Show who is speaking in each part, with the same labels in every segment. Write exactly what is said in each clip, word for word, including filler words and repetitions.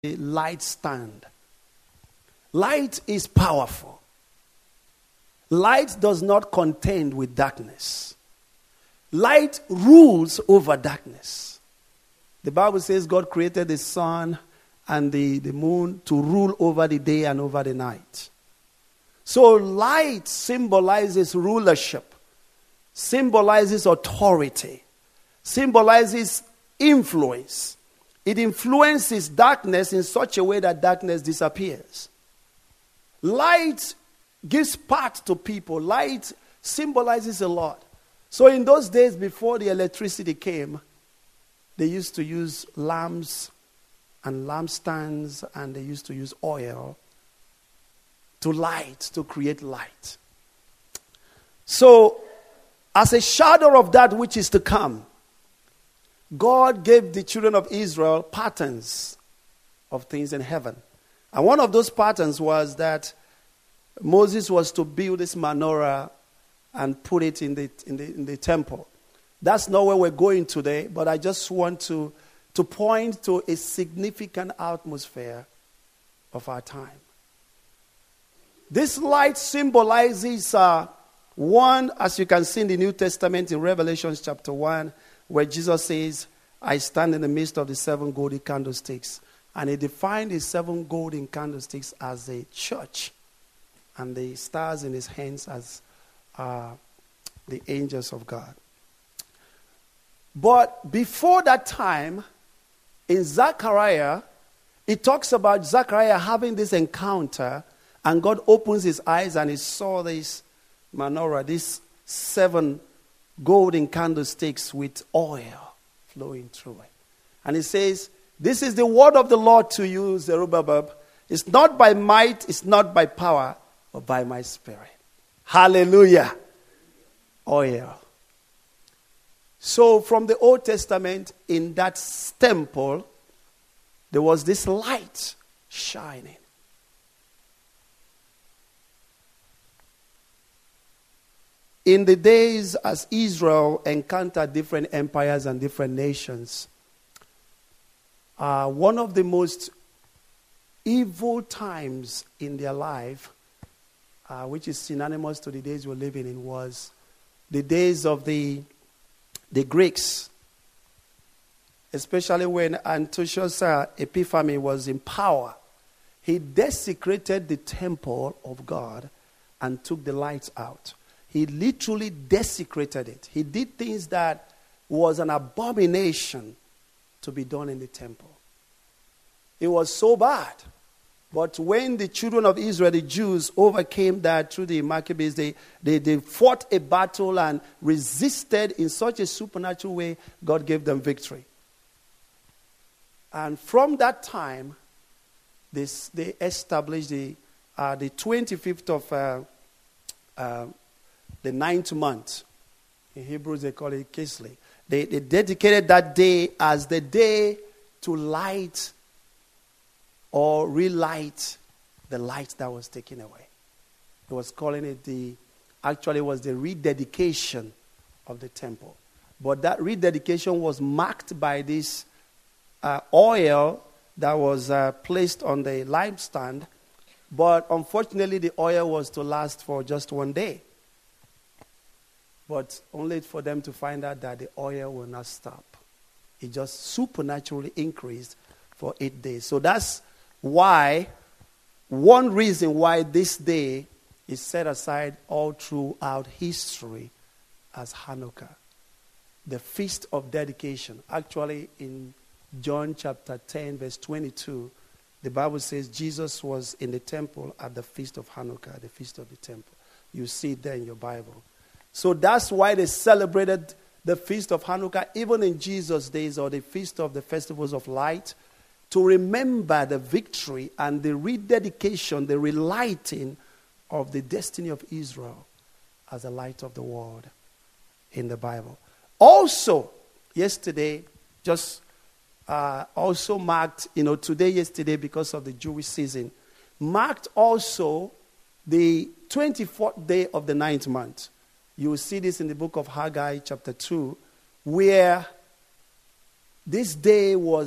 Speaker 1: light stand. Light is powerful. Light does not contend with darkness. Light rules over darkness. The Bible says God created the sun and the, the moon to rule over the day and over the night. So light symbolizes rulership, symbolizes authority, symbolizes influence. It influences darkness in such a way that darkness disappears. Light gives path to people. Light symbolizes a lot. So in those days before the electricity came, they used to use lamps and lampstands, and they used to use oil to light, to create light. So, as a shadow of that which is to come, God gave the children of Israel patterns of things in heaven. And one of those patterns was that Moses was to build this menorah and put it in the, in the, in the temple. That's not where we're going today, but I just want to, to point to a significant atmosphere of our time. This light symbolizes uh, one, as you can see in the New Testament in Revelation chapter one, where Jesus says, I stand in the midst of the seven golden candlesticks. And he defined the seven golden candlesticks as a church, and the stars in his hands as uh, the angels of God. But before that time, in Zechariah, it talks about Zechariah having this encounter, and God opens his eyes and he saw this menorah, these seven golden candlesticks with oil flowing through it. And he says, this is the word of the Lord to you, Zerubbabel. It's not by might, it's not by power, but by my spirit. Hallelujah. Oil. So from the Old Testament, in that temple, there was this light shining. In the days as Israel encountered different empires and different nations, uh, one of the most evil times in their life, uh, which is synonymous to the days we're living in, was the days of the The Greeks, especially when Antiochus uh, Epiphanes was in power. He desecrated the temple of God and took the lights out. He literally desecrated it. He did things that was an abomination to be done in the temple. It was so bad. But when the children of Israel, the Jews, overcame that through the Maccabees, they, they, they fought a battle and resisted in such a supernatural way, God gave them victory. And from that time, this, they established the, uh, the twenty-fifth of uh, uh, the ninth month. In Hebrew, they call it Kislev. They, they dedicated that day as the day to light or relight the light that was taken away. He was calling it the, actually it was the rededication of the temple. But that rededication was marked by this uh, oil that was uh, placed on the lampstand. But unfortunately, the oil was to last for just one day. But only for them to find out that the oil will not stop. It just supernaturally increased for eight days. So that's why, one reason why this day is set aside all throughout history as Hanukkah, the feast of dedication. Actually, in John chapter ten, verse twenty-two, the Bible says Jesus was in the temple at the feast of Hanukkah, the feast of the temple. You see it there in your Bible. So that's why they celebrated the feast of Hanukkah, even in Jesus' days, or the feast of the festivals of light, to remember the victory and the rededication, the relighting of the destiny of Israel as the light of the world in the Bible. Also, yesterday, just uh, also marked, you know, today, yesterday, because of the Jewish season, marked also the twenty-fourth day of the ninth month. You will see this in the book of Haggai, chapter two, where this day was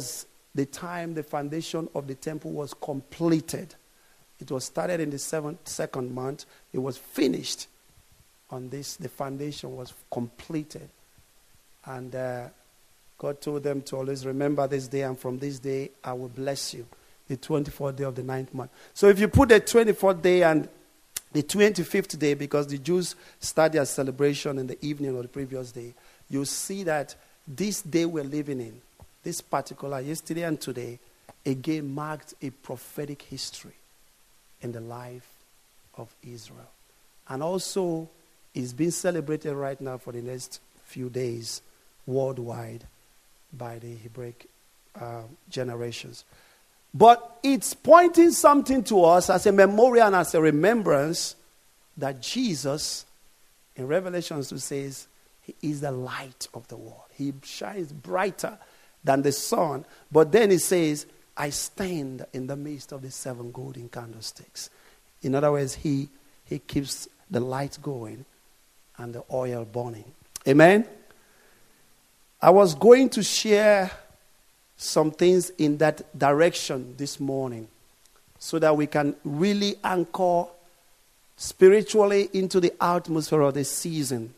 Speaker 1: the time the foundation of the temple was completed. It was started in the seventh, second month. It was finished on this. The foundation was completed. And uh, God told them to always remember this day, and from this day I will bless you. The twenty-fourth day of the ninth month. So if you put the twenty-fourth day and the twenty-fifth day, because the Jews start their celebration in the evening of the previous day, you see that this day we're living in, this particular yesterday and today, again marked a prophetic history in the life of Israel. And also is being celebrated right now for the next few days worldwide by the Hebraic uh, generations. But it's pointing something to us as a memorial and as a remembrance that Jesus, in Revelation two, says he is the light of the world. He shines brighter than the sun. But then he says, I stand in the midst of the seven golden candlesticks. In other words, he, he keeps the light going and the oil burning. Amen? I was going to share some things in that direction this morning so that we can really anchor spiritually into the atmosphere of the season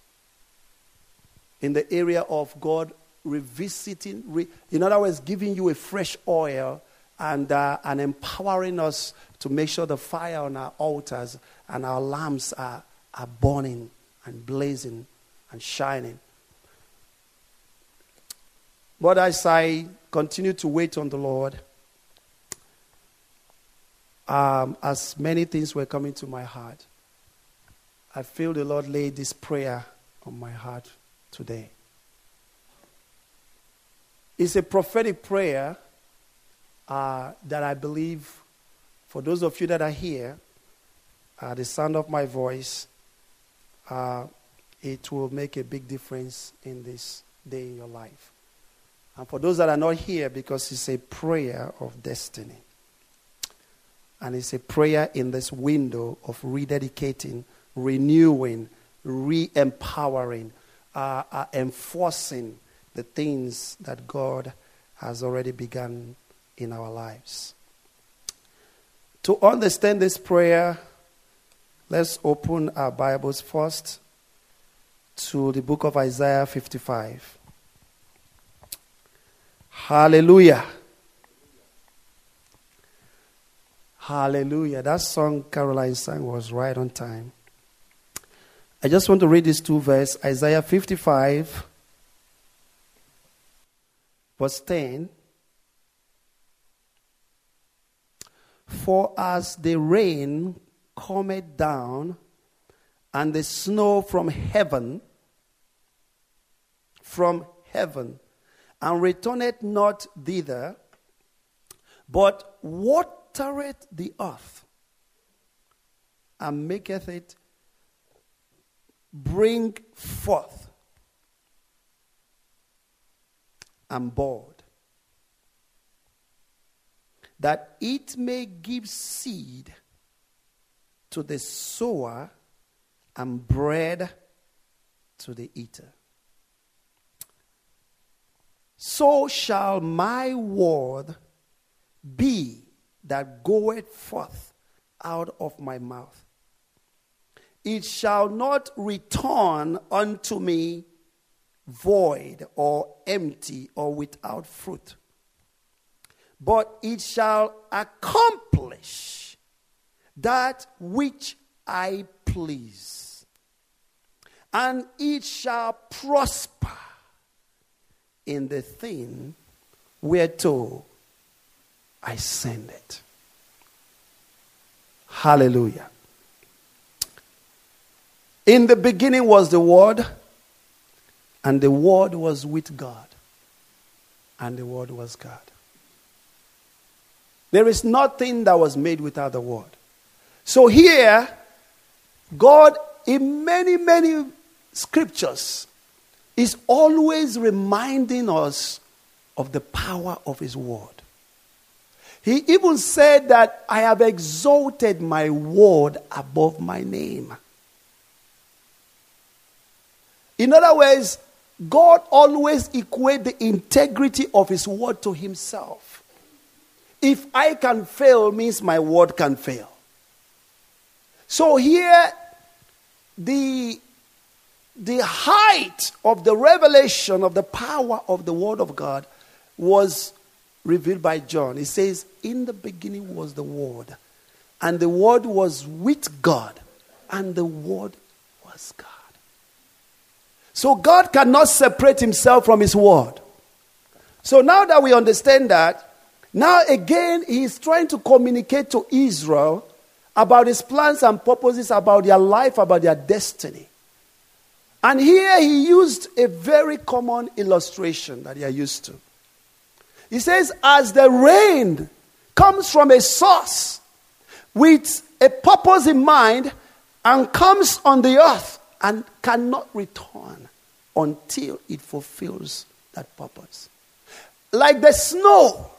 Speaker 1: in the area of God revisiting, re, in other words, giving you a fresh oil and, uh, and empowering us to make sure the fire on our altars and our lamps are, are burning and blazing and shining. But as I continue to wait on the Lord, um, as many things were coming to my heart, I feel the Lord laid this prayer on my heart today. It's a prophetic prayer uh, that I believe, for those of you that are here, uh, the sound of my voice, uh, it will make a big difference in this day in your life. And for those that are not here, because it's a prayer of destiny. And it's a prayer in this window of rededicating, renewing, re-empowering, uh, uh, enforcing the things that God has already begun in our lives. To understand this prayer, let's open our Bibles first to the book of Isaiah fifty-five. Hallelujah. Hallelujah. That song Caroline sang was right on time. I just want to read these two verses. Isaiah fifty-five, verse ten. For as the rain cometh down, and the snow from heaven, from heaven, and returneth not thither, but watereth the earth, and maketh it bring forth, and bud, that it may give seed to the sower and bread to the eater. So shall my word be that goeth forth out of my mouth. It shall not return unto me void or empty or without fruit, but it shall accomplish that which I please, and it shall prosper in the thing whereto I send it. Hallelujah. In the beginning was the Word, and the Word was with God, and the Word was God. There is nothing that was made without the Word. So here, God, in many, many scriptures, is always reminding us of the power of His Word. He even said that I have exalted my Word above my name. In other words, God always equates the integrity of his word to himself. If I can fail, means my word can fail. So here, the, the height of the revelation of the power of the word of God was revealed by John. It says, in the beginning was the word, and the word was with God, and the word was God. So God cannot separate himself from his word. So now that we understand that, now again he is trying to communicate to Israel about his plans and purposes, about their life, about their destiny. And here he used a very common illustration that they are used to. He says, as the rain comes from a source with a purpose in mind and comes on the earth and cannot return until it fulfills that purpose. Like the snow.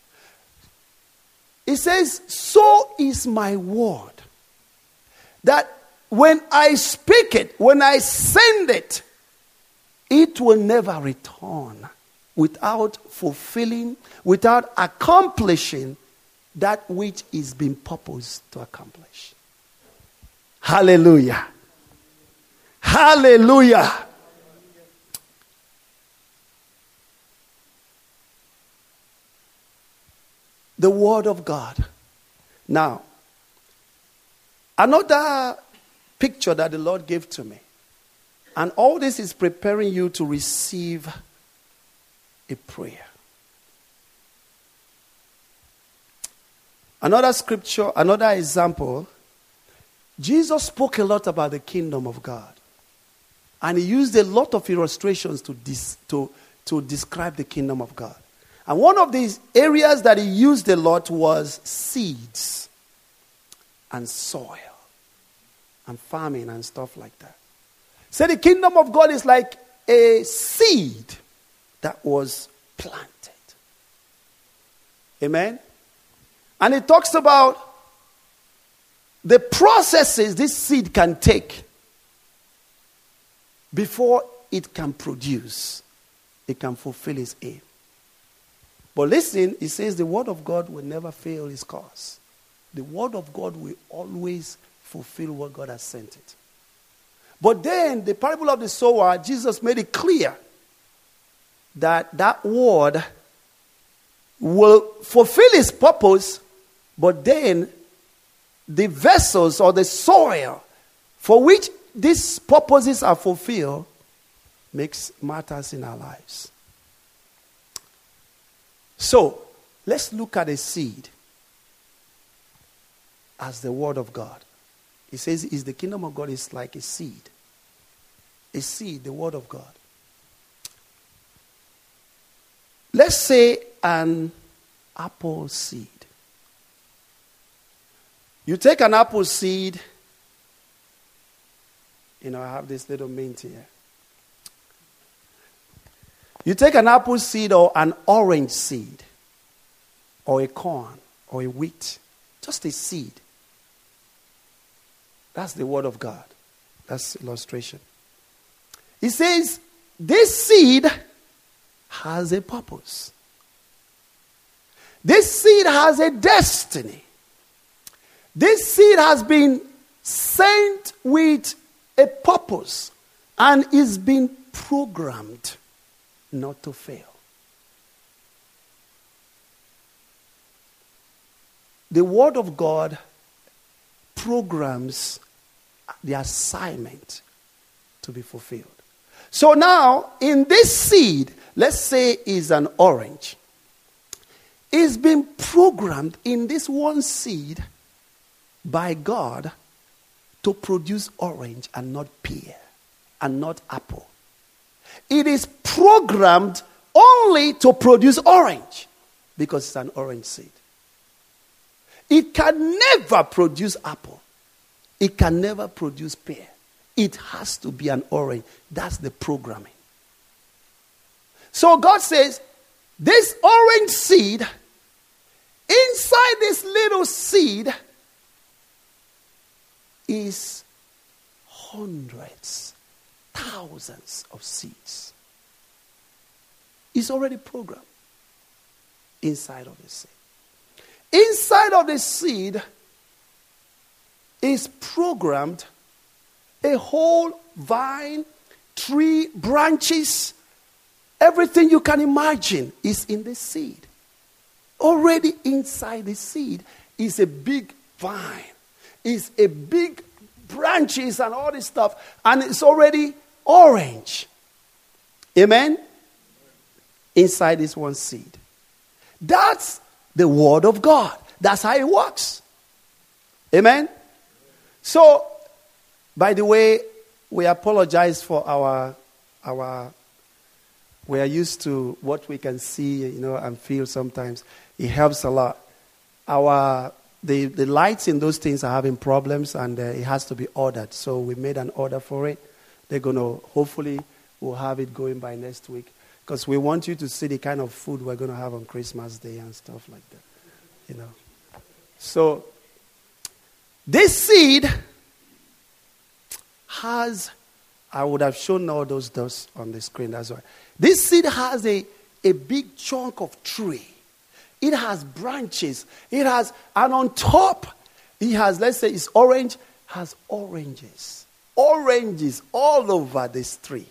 Speaker 1: It says, so is my word. That when I speak it, when I send it, it will never return without fulfilling, without accomplishing that which is being purposed to accomplish. Hallelujah. Hallelujah. The word of God. Now, another picture that the Lord gave to me. And all this is preparing you to receive a prayer. Another scripture, another example. Jesus spoke a lot about the kingdom of God. And he used a lot of illustrations to, dis, to, to describe the kingdom of God. And one of these areas that he used a lot was seeds and soil and farming and stuff like that. So the kingdom of God is like a seed that was planted. Amen? And it talks about the processes this seed can take before it can produce. It can fulfill its aim. But listen, it says the word of God will never fail its cause. The word of God will always fulfill what God has sent it. But then, the parable of the sower, Jesus made it clear that that word will fulfill its purpose, but then the vessels or the soil for which these purposes are fulfilled makes matters in our lives. So, let's look at a seed as the word of God. It says, is the kingdom of God is like a seed. A seed, the word of God. Let's say an apple seed. You take an apple seed. You know, I have this little mint here. You take an apple seed or an orange seed or a corn or a wheat, just a seed. That's the word of God. That's illustration. He says, this seed has a purpose. This seed has a destiny. This seed has been sent with a purpose and is being programmed not to fail. The word of God programs the assignment to be fulfilled. So now, in this seed, let's say is an orange, it's been programmed in this one seed by God to produce orange and not pear and not apple. It is programmed only to produce orange because it's an orange seed. It can never produce apple. It can never produce pear. It has to be an orange. That's the programming. So God says, this orange seed, inside this little seed, is hundreds, thousands of seeds. is already programmed inside of the seed. Inside of the seed is programmed a whole vine, tree, branches, everything you can imagine is in the seed. Already inside the seed is a big vine, is a big branches and all this stuff, and it's already orange. Amen? Inside is one seed. That's the word of God. That's how it works. Amen? So, by the way, we apologize for our, our, we are used to what we can see, you know, and feel sometimes. It helps a lot. Our, the, the lights in those things are having problems, and uh, it has to be ordered. So we made an order for it. They're going to, hopefully, we'll have it going by next week. Because we want you to see the kind of food we're going to have on Christmas Day and stuff like that. You know. So, this seed has, I would have shown all those dots on the screen, that's why. This seed has a, a big chunk of tree. It has branches. It has, and on top, it has, let's say it's orange, has oranges. Oranges all over this tree.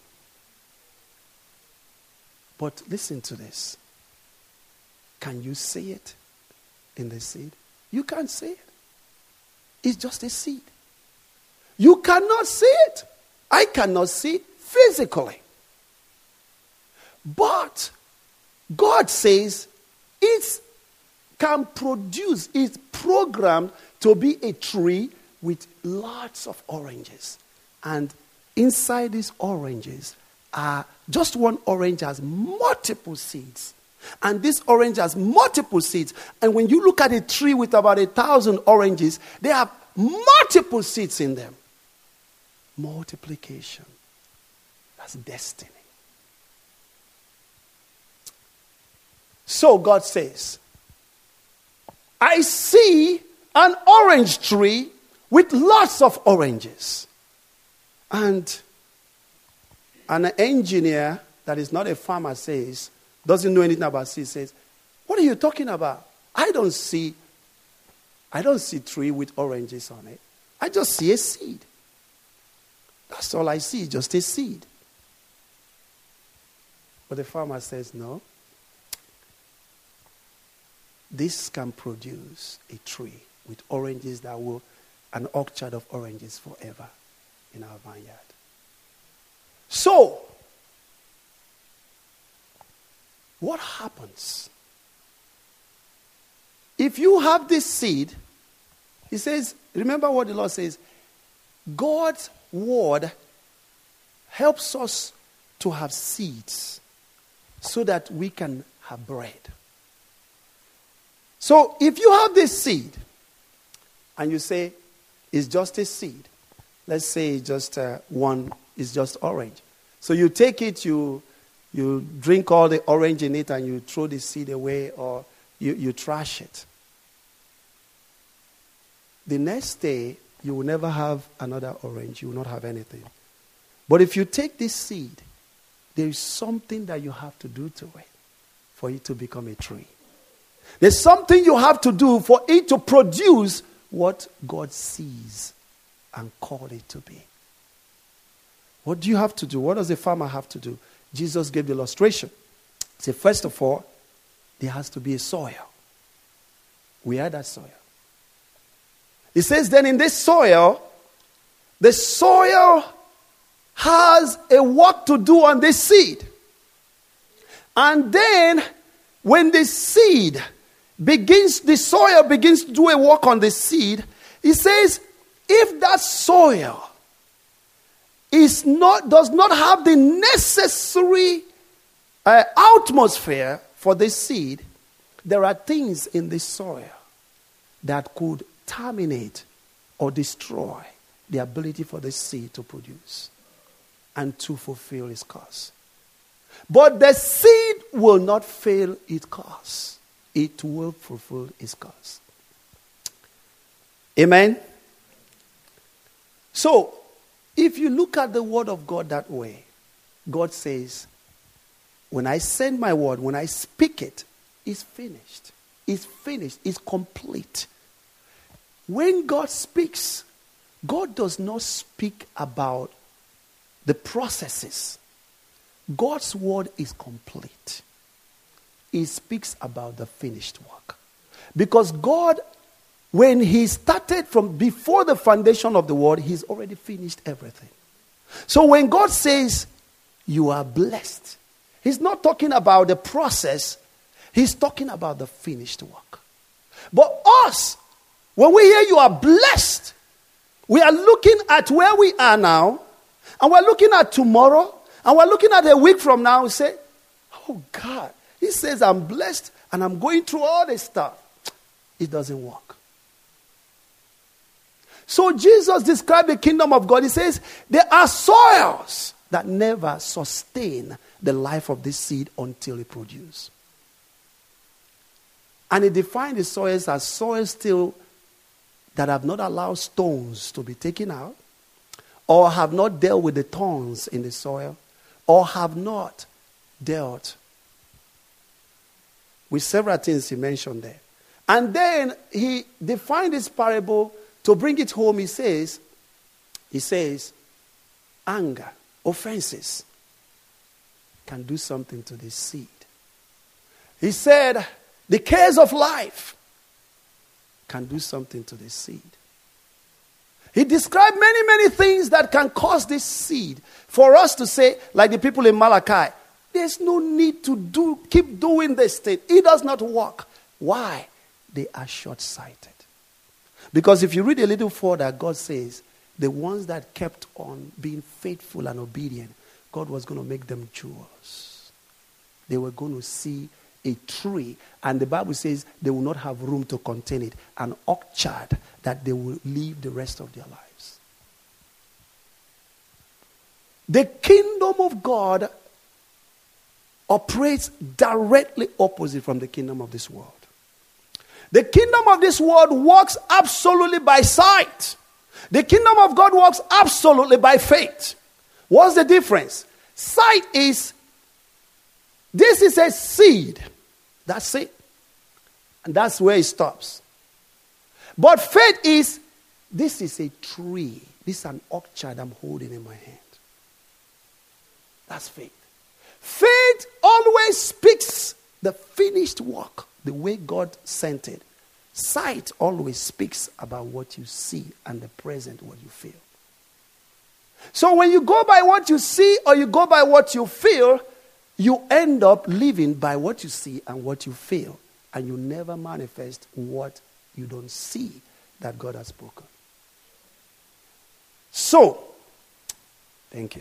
Speaker 1: But listen to this. Can you see it in the seed? You can't see it. It's just a seed. You cannot see it. I cannot see it physically. But God says it can produce, it's programmed to be a tree with lots of oranges. And inside these oranges are, just one orange has multiple seeds. And this orange has multiple seeds. And when you look at a tree with about a thousand oranges, they have multiple seeds in them. Multiplication. That's destiny. So God says, I see an orange tree with lots of oranges. And an engineer that is not a farmer says, doesn't know anything about seed, says, what are you talking about? I don't see, I don't see tree with oranges on it. I just see a seed. That's all I see, just a seed. But the farmer says, no. This can produce a tree with oranges that will, an orchard of oranges forever in our vineyard. So, what happens? If you have this seed, he says, remember what the Lord says, God's word helps us to have seeds so that we can have bread. So if you have this seed and you say it's just a seed, let's say just uh, one is just orange. So you take it, you you drink all the orange in it and you throw the seed away or you, you trash it. The next day, you will never have another orange. You will not have anything. But if you take this seed, there is something that you have to do to it for it to become a tree. There's something you have to do for it to produce what God sees and call it to be. What do you have to do? What does a farmer have to do? Jesus gave the illustration. He said, first of all, there has to be a soil. We are that soil. He says, then in this soil, the soil has a work to do on this seed. And then, when the seed begins, the soil begins to do a work on the seed, he says, if that soil is not, does not have the necessary uh, atmosphere for the seed, there are things in the soil that could terminate or destroy the ability for the seed to produce and to fulfill its cause. But the seed will not fail its cause. It will fulfill its cause. Amen? So, if you look at the word of God that way, God says, when I send my word, when I speak it, it's finished. It's finished. It's complete. When God speaks, God does not speak about the processes. God's word is complete. He speaks about the finished work. Because God, when he started from before the foundation of the world, he's already finished everything. So when God says, you are blessed, he's not talking about the process. He's talking about the finished work. But us, when we hear you are blessed, we are looking at where we are now, and we're looking at tomorrow, and we're looking at a week from now, we say, oh God, he says I'm blessed, and I'm going through all this stuff. It doesn't work. So Jesus described the kingdom of God. He says, there are soils that never sustain the life of this seed until it produces. And he defined the soils as soils still that have not allowed stones to be taken out, or have not dealt with the thorns in the soil, or have not dealt with several things he mentioned there. And then he defined this parable to bring it home. He says, he says, anger, offenses can do something to this seed. He said, the cares of life can do something to this seed. He described many, many things that can cause this seed for us to say, like the people in Malachi, there's no need to do, keep doing this thing. It does not work. Why? They are short-sighted. Because if you read a little further, God says, the ones that kept on being faithful and obedient, God was going to make them jewels. They were going to see a tree, and the Bible says they will not have room to contain it, an orchard that they will live the rest of their lives. The kingdom of God operates directly opposite from the kingdom of this world. The kingdom of this world works absolutely by sight. The kingdom of God works absolutely by faith. What's the difference? Sight is, this is a seed. That's it. And that's where it stops. But faith is, this is a tree. This is an orchard I'm holding in my hand. That's faith. Faith always speaks the finished work, the way God sent it. Sight always speaks about what you see and the present, what you feel. So when you go by what you see or you go by what you feel, you end up living by what you see and what you feel. And you never manifest what you don't see that God has spoken. So, thank you.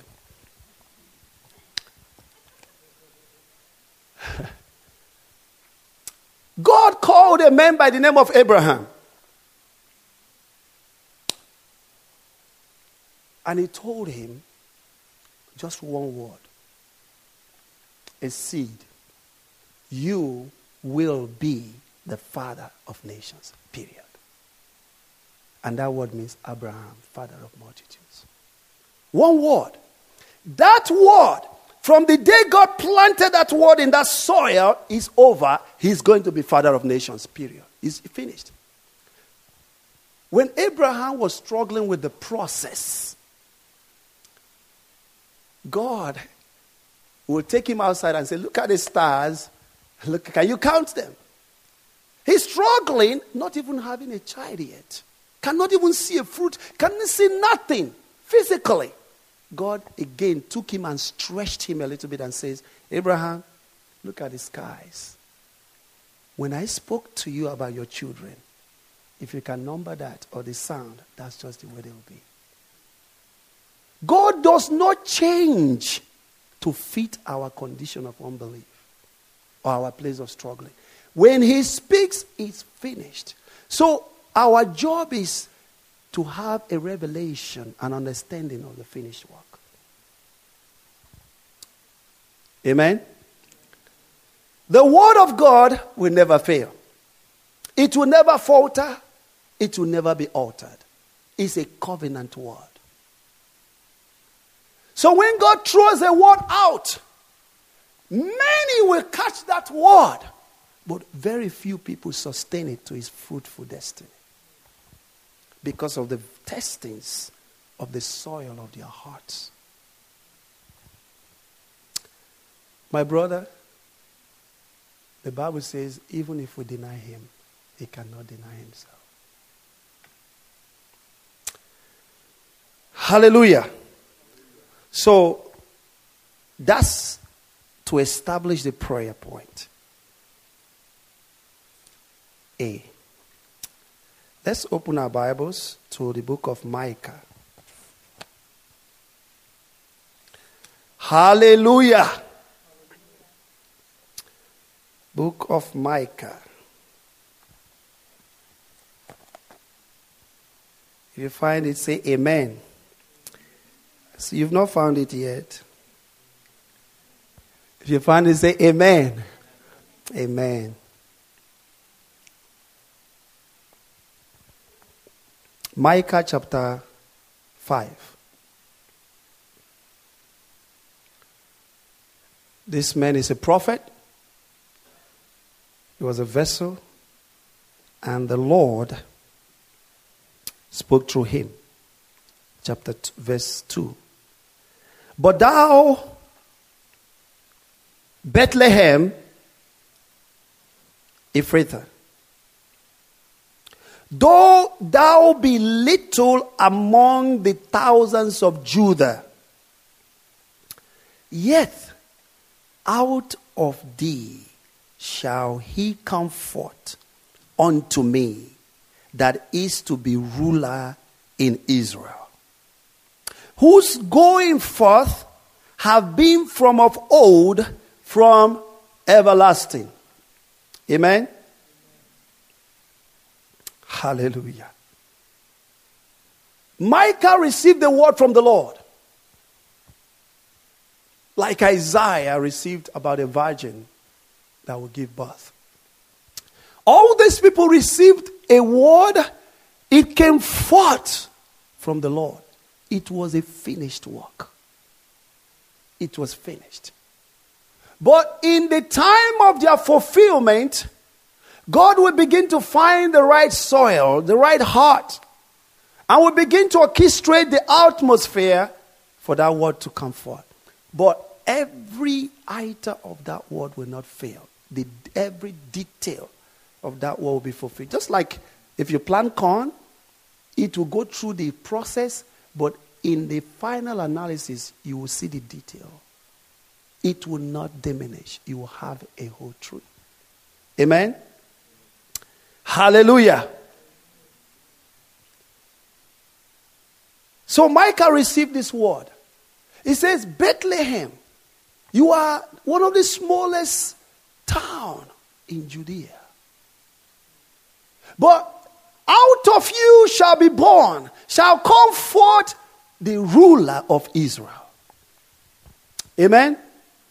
Speaker 1: God called a man by the name of Abraham. And he told him just one word. A seed. You will be the father of nations. Period. And that word means Abraham, father of multitudes. One word. That word, from the day God planted that word in that soil, is over. He's going to be father of nations. Period. It's finished. When Abraham was struggling with the process, God will take him outside and say, look at the stars. Look, can you count them? He's struggling, not even having a child yet. Cannot even see a fruit. Cannot see nothing physically. God again took him and stretched him a little bit and says, Abraham, look at the skies. When I spoke to you about your children, if you can number that or the sound, that's just the way they'll be. God does not change to fit our condition of unbelief or our place of struggling. When he speaks, it's finished. So our job is to have a revelation and understanding of the finished work. Amen? The word of God will never fail. It will never falter. It will never be altered. It's a covenant word. So when God throws a word out, Many will catch that word, but very few people sustain it to its fruitful destiny because of the testings of the soil of their hearts. My brother, the Bible says, even if we deny him, he cannot deny himself. Hallelujah. So, that's to establish the prayer point. A. Let's open our Bibles to the book of Micah. Hallelujah. Book of Micah. If you find it, say amen. So you've not found it yet. If you find it, say amen. Amen. Micah chapter five. This man is a prophet. He was a vessel. And the Lord spoke through him. Chapter two, verse two. But thou, Bethlehem, Ephrathah, though thou be little among the thousands of Judah, yet out of thee shall he come forth unto me, that is to be ruler in Israel, whose going forth have been from of old, from everlasting. Amen? Hallelujah. Micah received the word from the Lord, like Isaiah received about a virgin that will give birth. All these people received a word. It came forth from the Lord. It was a finished work. It was finished. But in the time of their fulfillment, God will begin to find the right soil, the right heart, and will begin to orchestrate the atmosphere for that word to come forth. But every item of that word will not fail. The, every detail of that word will be fulfilled. Just like if you plant corn, it will go through the process, but in the final analysis, you will see the detail. It will not diminish. You will have a whole truth. Amen? Hallelujah. So Micah received this word. It says, Bethlehem, you are one of the smallest town in Judea. But out of you shall be born, shall come forth the ruler of Israel. Amen?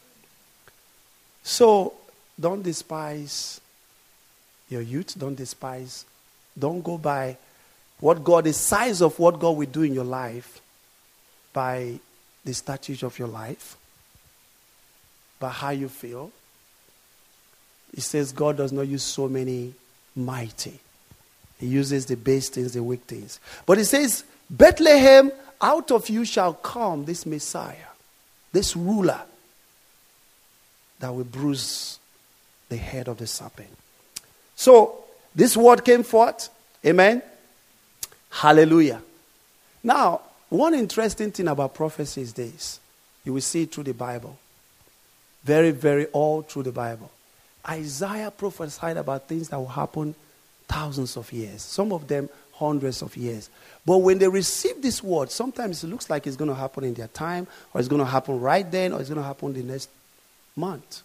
Speaker 1: So, don't despise your youth. Don't despise. Don't go by what God, the size of what God will do in your life by the stature of your life, by how you feel. It says God does not use so many mighty. He uses the base things, the weak things. But it says, Bethlehem, out of you shall come this Messiah, this ruler that will bruise the head of the serpent. So, this word came forth. Amen? Hallelujah. Now, one interesting thing about prophecy is this. You will see it through the Bible. Very, very all through the Bible. Isaiah prophesied about things that will happen thousands of years. Some of them hundreds of years. But when they receive this word, sometimes it looks like it's going to happen in their time, or it's going to happen right then, or it's going to happen the next month.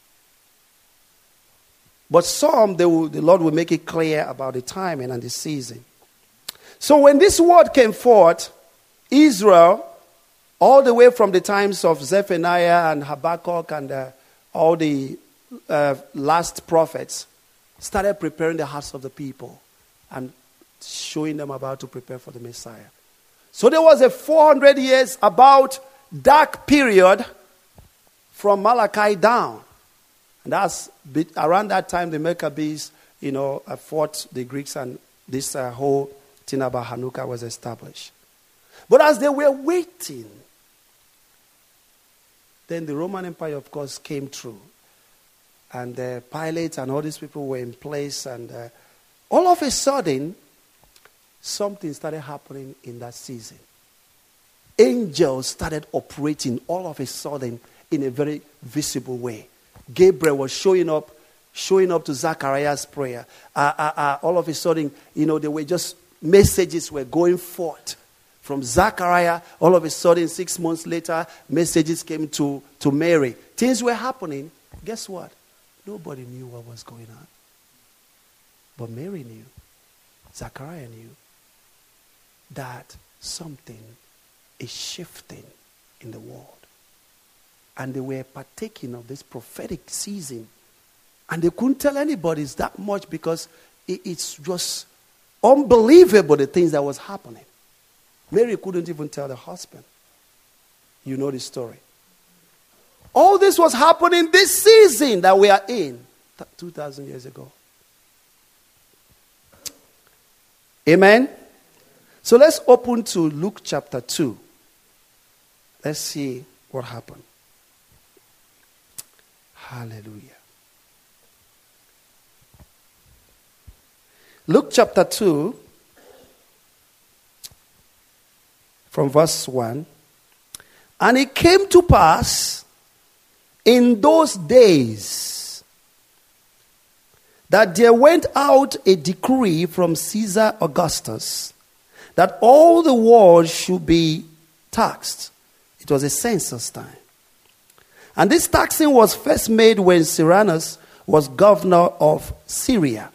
Speaker 1: But some, they will, the Lord will make it clear about the timing and the season. So when this word came forth, Israel, all the way from the times of Zephaniah and Habakkuk and uh, all the uh, last prophets, started preparing the hearts of the people and showing them about to prepare for the Messiah. So there was a four hundred years about dark period from Malachi down. And that's around that time the Maccabees, you know, uh, fought the Greeks, and this uh, whole thing about Hanukkah was established. But as they were waiting, then the Roman Empire, of course, came through. And uh, Pilate and all these people were in place. And uh, all of a sudden, something started happening in that season. Angels started operating all of a sudden in a very visible way. Gabriel was showing up, showing up to Zachariah's prayer. Uh, uh, uh, all of a sudden, you know, there were just messages were going forth from Zachariah. All of a sudden, six months later, messages came to, to Mary. Things were happening. Guess what? Nobody knew what was going on. But Mary knew. Zachariah knew that something is shifting in the world. And they were partaking of this prophetic season. And they couldn't tell anybody that much because it, it's just unbelievable the things that was happening. Mary couldn't even tell the husband. You know the story. All this was happening this season that we are in, two thousand years ago. Amen? So let's open to Luke chapter two. Let's see what happened. Hallelujah. Luke chapter two, from verse one. And it came to pass in those days that there went out a decree from Caesar Augustus that all the world should be taxed. It was a census time. And this taxing was first made when Cyrenius was governor of Syria.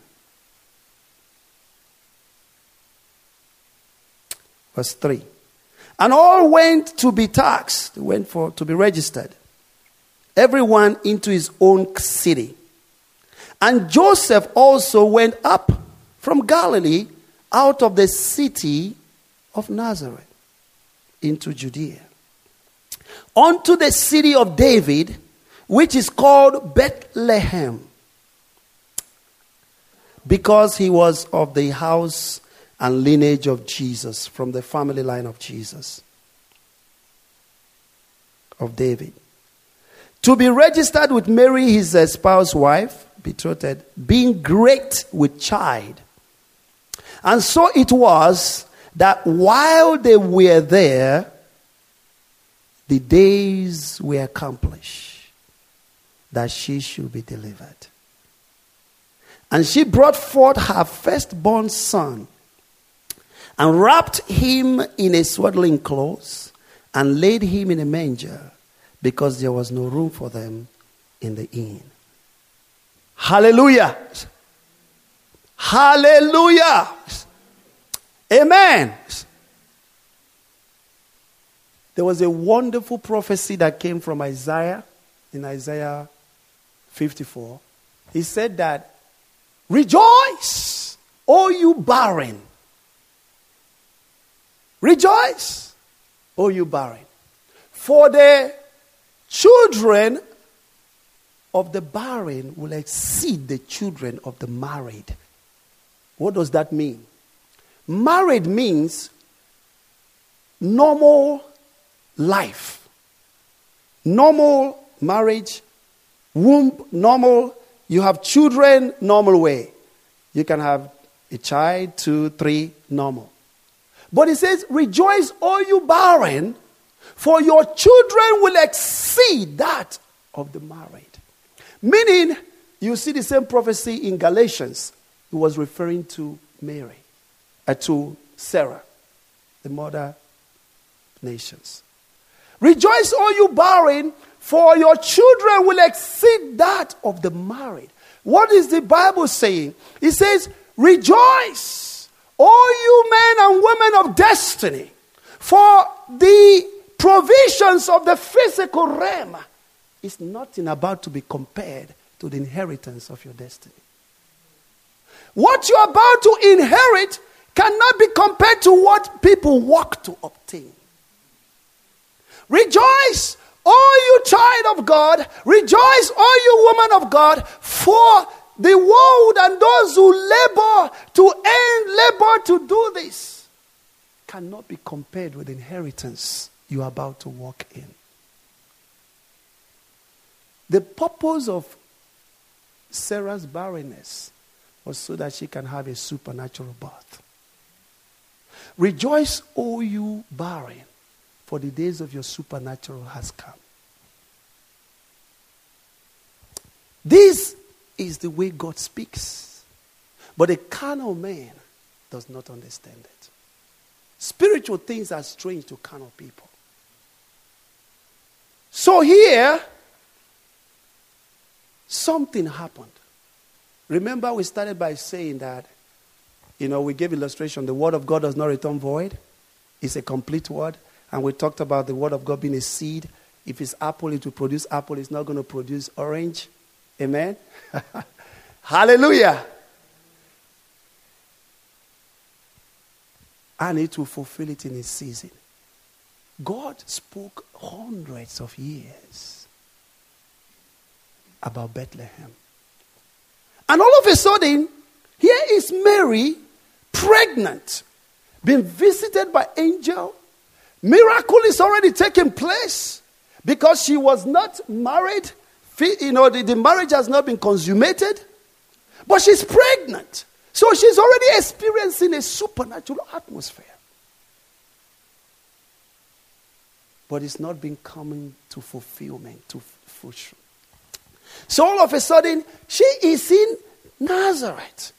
Speaker 1: Verse three. And all went to be taxed, went for to be registered, everyone into his own city. And Joseph also went up from Galilee out of the city of Nazareth into Judea, unto the city of David, which is called Bethlehem, because he was of the house and lineage of Jesus, from the family line of Jesus, of David, to be registered with Mary, his espoused wife, betrothed, being great with child. And so it was that while they were there, the days were accomplished that she should be delivered. And she brought forth her firstborn son, and wrapped him in a swaddling clothes, and laid him in a manger, because there was no room for them in the inn. Hallelujah. Hallelujah. Amen. There was a wonderful prophecy that came from Isaiah in Isaiah fifty-four. He said that, rejoice, O you barren. Rejoice, O you barren. For the children of the barren will exceed the children of the married. What does that mean? Married means normal life. Normal marriage, womb, normal. You have children, normal way. You can have a child, two, three, normal. But it says, rejoice, O you barren, for your children will exceed that of the married. Meaning, you see the same prophecy in Galatians. It was referring to Mary, uh, to Sarah, the mother of nations. Rejoice, O you barren, for your children will exceed that of the married. What is the Bible saying? It says, rejoice, all you men and women of destiny, for the provisions of the physical realm is nothing about to be compared to the inheritance of your destiny. What you're about to inherit cannot be compared to what people work to obtain. Rejoice, O you child of God, rejoice, O you woman of God, for the world and those who labor to end labor to do this cannot be compared with the inheritance you are about to walk in. The purpose of Sarah's barrenness was so that she can have a supernatural birth. Rejoice, O you barren, for the days of your supernatural has come. This is the way God speaks. But a carnal man does not understand it. Spiritual things are strange to carnal people. So here, something happened. Remember, we started by saying that, you know, we gave illustration. The word of God does not return void. It's a complete word. And we talked about the word of God being a seed. If it's apple, it will produce apple. It's not going to produce orange. Amen? Hallelujah. And it will fulfill it in its season. God spoke hundreds of years about Bethlehem. And all of a sudden, here is Mary, pregnant, being visited by angel. Miracle is already taking place because she was not married. You know, the, the marriage has not been consummated. But she's pregnant. So she's already experiencing a supernatural atmosphere. But it's not been coming to fulfillment, to fruition. So all of a sudden, she is in Nazareth.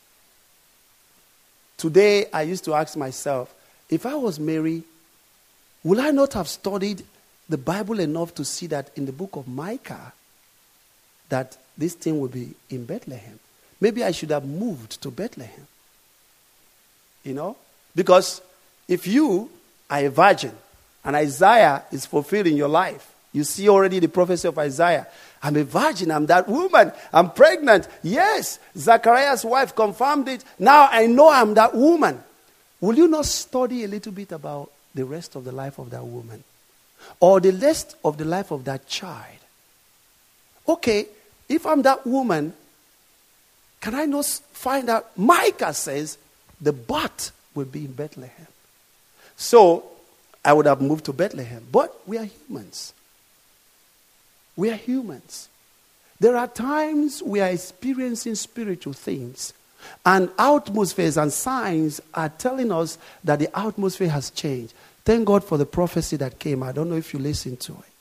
Speaker 1: Today, I used to ask myself, if I was Mary, would I not have studied the Bible enough to see that in the book of Micah, that this thing will be in Bethlehem? Maybe I should have moved to Bethlehem. You know? Because if you are a virgin and Isaiah is fulfilled in your life, you see already the prophecy of Isaiah. I'm a virgin, I'm that woman, I'm pregnant. Yes, Zachariah's wife confirmed it. Now I know I'm that woman. Will you not study a little bit about the rest of the life of that woman? Or the rest of the life of that child? Okay, if I'm that woman, can I not find out? Micah says the birth will be in Bethlehem. So I would have moved to Bethlehem. But we are humans. We are humans. There are times we are experiencing spiritual things, and atmospheres and signs are telling us that the atmosphere has changed. Thank God for the prophecy that came. I don't know if you listened to it.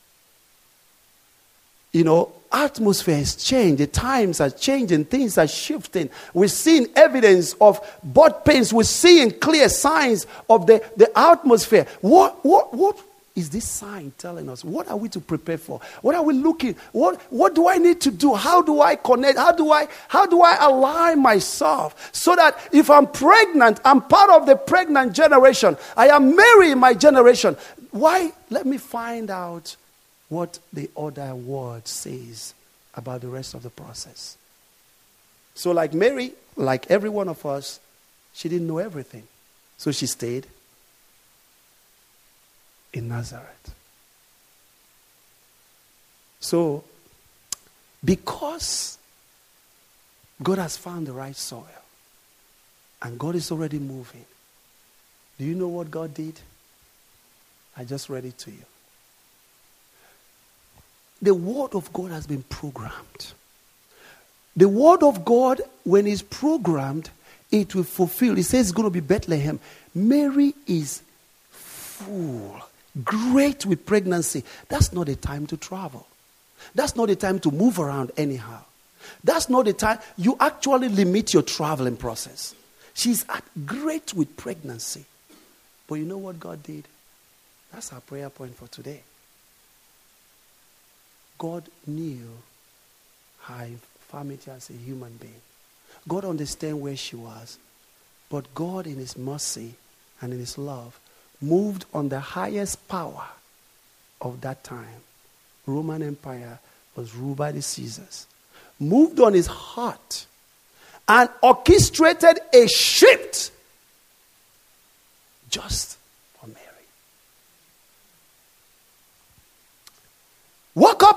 Speaker 1: You know, atmosphere has changed. The times are changing. Things are shifting. We're seeing evidence of birth pains. We're seeing clear signs of the, the atmosphere. What, what, what is this sign telling us? What are we to prepare for? What are we looking? What, what do I need to do? How do I connect? How do I, how do I align myself so that if I'm pregnant, I'm part of the pregnant generation. I am Mary in my generation. Why? Let me find out what the other word says about the rest of the process. So like Mary, like every one of us, she didn't know everything. So she stayed in Nazareth. So, because God has found the right soil and God is already moving, do you know what God did? I just read it to you. The word of God has been programmed. The word of God, when it's programmed, it will fulfill. It says it's going to be Bethlehem. Mary is full, great with pregnancy. That's not a time to travel. That's not a time to move around anyhow. That's not the time. You actually limit your traveling process. She's at great with pregnancy. But you know what God did? That's our prayer point for today. God knew her infirmity as a human being. God understands where she was. But God in his mercy and in his love moved on the highest power of that time. Roman Empire was ruled by the Caesars. Moved on his heart and orchestrated a shift just for Mary.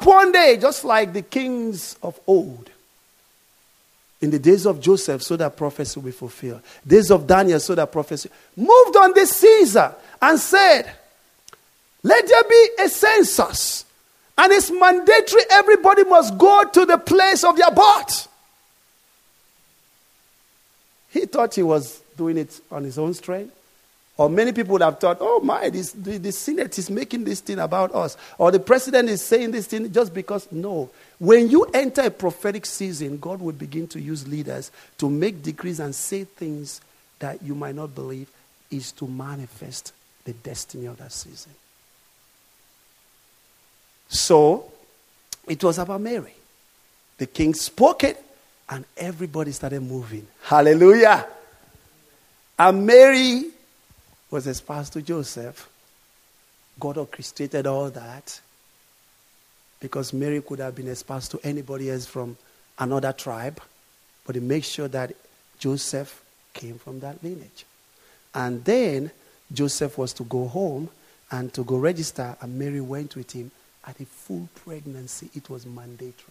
Speaker 1: up one day, just like the kings of old. In the days of Joseph, so that prophecy will be fulfilled. Days of Daniel, so that prophecy. Moved on this Caesar and said, let there be a census. And it's mandatory, everybody must go to the place of their birth. He thought he was doing it on his own strength. Or many people would have thought, oh my, this, the, the Senate is making this thing about us. Or the president is saying this thing just because. No. When you enter a prophetic season, God will begin to use leaders to make decrees and say things that you might not believe, is to manifest the destiny of that season. So, it was about Mary. The king spoke it, and everybody started moving. Hallelujah. And Mary was espoused to Joseph. God orchestrated all that because Mary could have been espoused to anybody else from another tribe, but he made sure that Joseph came from that lineage. And then Joseph was to go home and to go register, and Mary went with him at a full pregnancy. It was mandatory.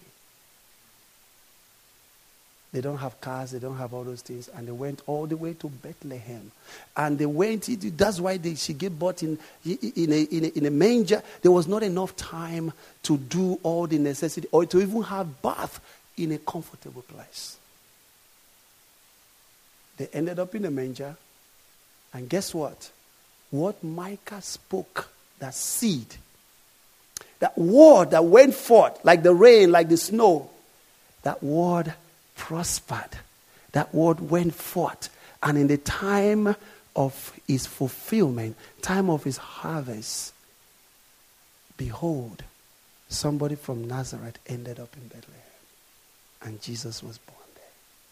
Speaker 1: They don't have cars, they don't have all those things. And they went all the way to Bethlehem. And they went, that's why they, she gave birth in, in, a, in, a, in a manger. There was not enough time to do all the necessity or to even have birth in a comfortable place. They ended up in a manger. And guess what? What Micah spoke, that seed, that word that went forth, like the rain, like the snow, that word prospered. That word went forth. And in the time of his fulfillment, time of his harvest, behold, somebody from Nazareth ended up in Bethlehem. And Jesus was born there.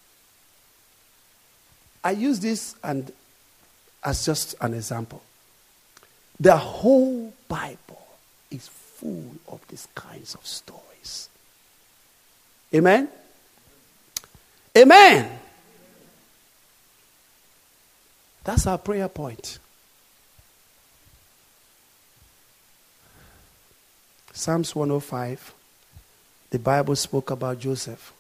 Speaker 1: I use this and as just an example. The whole Bible is full of these kinds of stories. Amen? Amen. That's our prayer point. Psalms one oh five, the Bible spoke about Joseph.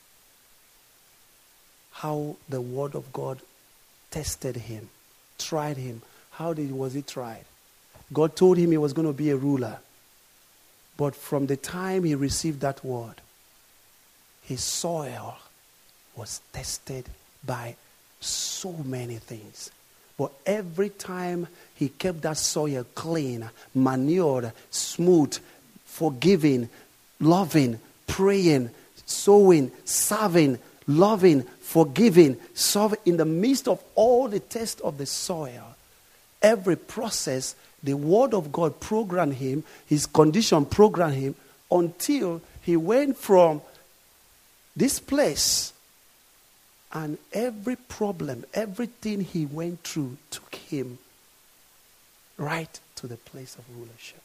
Speaker 1: How the word of God tested him, tried him. How did was he tried? God told him he was going to be a ruler. But from the time he received that word, his soil was tested by so many things. But every time he kept that soil clean, manured, smooth, forgiving, loving, praying, sowing, serving, loving, forgiving, serving, in the midst of all the test of the soil, every process, the word of God programmed him, his condition programmed him, until he went from this place. And every problem, everything he went through took him right to the place of rulership.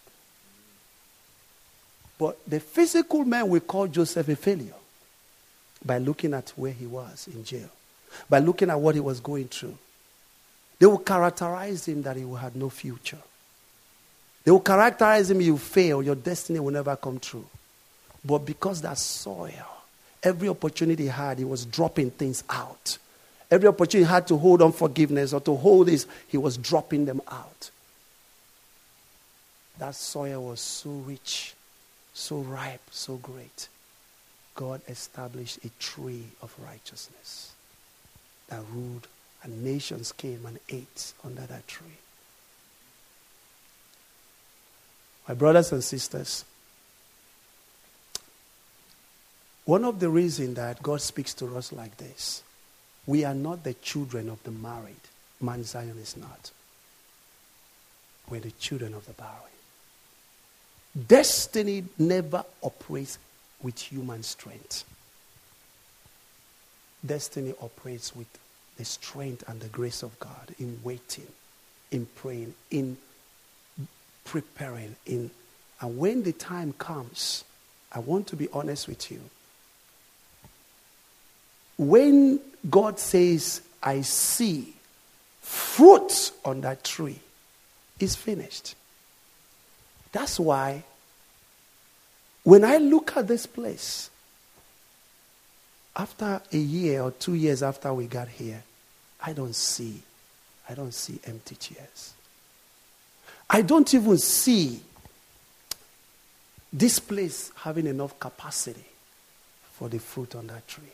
Speaker 1: But the physical man will call Joseph a failure by looking at where he was in jail, by looking at what he was going through. They will characterize him that he had no future. They will characterize him, you fail, your destiny will never come true. But because that soil, every opportunity he had, he was dropping things out. Every opportunity he had to hold on forgiveness or to hold this, he was dropping them out. That soil was so rich, so ripe, so great. God established a tree of righteousness that ruled, and nations came and ate under that tree. My brothers and sisters, one of the reasons that God speaks to us like this, we are not the children of the married. Mount Zion is not. We're the children of the barren. Destiny never operates with human strength. Destiny operates with the strength and the grace of God in waiting, in praying, in preparing. In, and when the time comes, I want to be honest with you. When God says, I see fruit on that tree, it's finished. That's why when I look at this place, after a year or two years after we got here, I don't see, I don't see empty chairs. I don't even see this place having enough capacity for the fruit on that tree.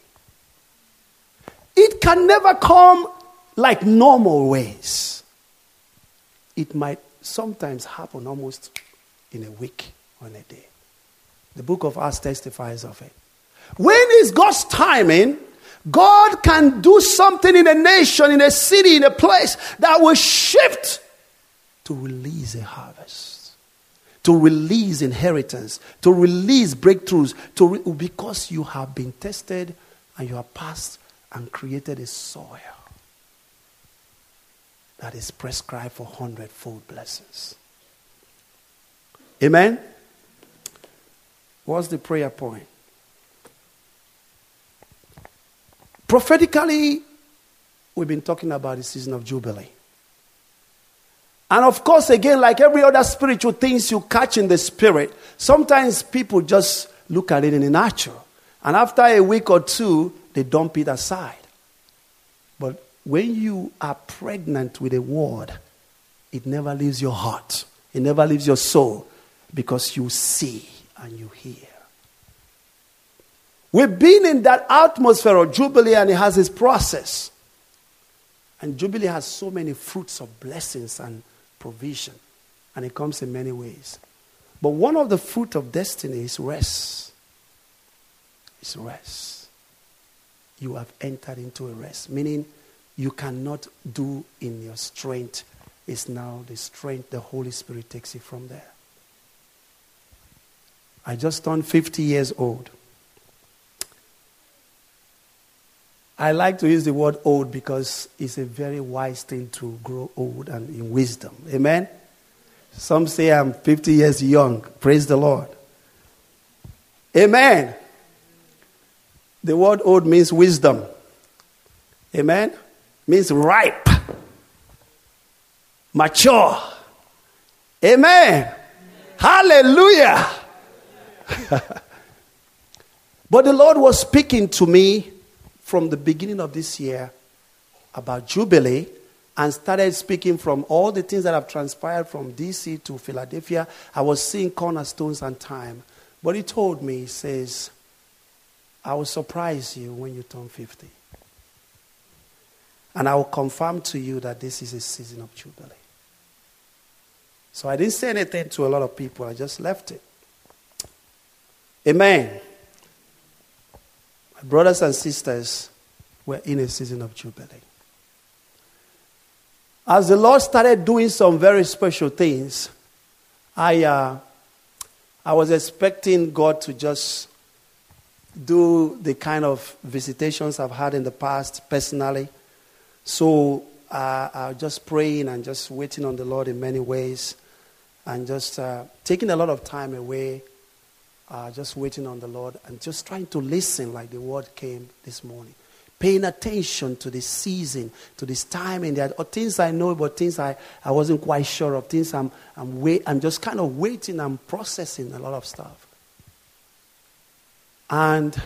Speaker 1: It can never come like normal ways. It might sometimes happen almost in a week or in a day. The book of Acts testifies of it. When is God's timing, God can do something in a nation, in a city, in a place that will shift to release a harvest, to release inheritance, to release breakthroughs, to re- because you have been tested and you have passed and created a soil that is prescribed for hundredfold blessings. Amen? What's the prayer point? Prophetically, we've been talking about the season of Jubilee. And of course, again, like every other spiritual things you catch in the spirit, sometimes people just look at it in the natural. And after a week or two, they dump it aside. But when you are pregnant with a word, it never leaves your heart. It never leaves your soul because you see and you hear. We've been in that atmosphere of Jubilee and it has its process. And Jubilee has so many fruits of blessings and provision. And it comes in many ways. But one of the fruit of destiny is rest. It's rest. You have entered into a rest. Meaning you cannot do in your strength. It's now the strength the Holy Spirit takes you from there. I just turned fifty years old. I like to use the word old because it's a very wise thing to grow old and in wisdom. Amen? Some say I'm fifty years young. Praise the Lord. Amen. The word old means wisdom. Amen? Means ripe. Mature. Amen. Hallelujah. But the Lord was speaking to me from the beginning of this year about Jubilee and started speaking from all the things that have transpired from D C to Philadelphia. I was seeing cornerstones and time. But he told me, he says, I will surprise you when you turn fifty. And I will confirm to you that this is a season of Jubilee. So I didn't say anything to a lot of people. I just left it. Amen. My brothers and sisters, we're in a season of Jubilee. As the Lord started doing some very special things, I uh, I was expecting God to just do the kind of visitations I've had in the past personally. So uh, I was just praying and just waiting on the Lord in many ways and just uh, taking a lot of time away. Uh, just waiting on the Lord and just trying to listen like the word came this morning. Paying attention to this season, to this time. And there are things I know, but things I, I wasn't quite sure of. Things I'm, I'm, wait, I'm just kind of waiting and processing a lot of stuff. And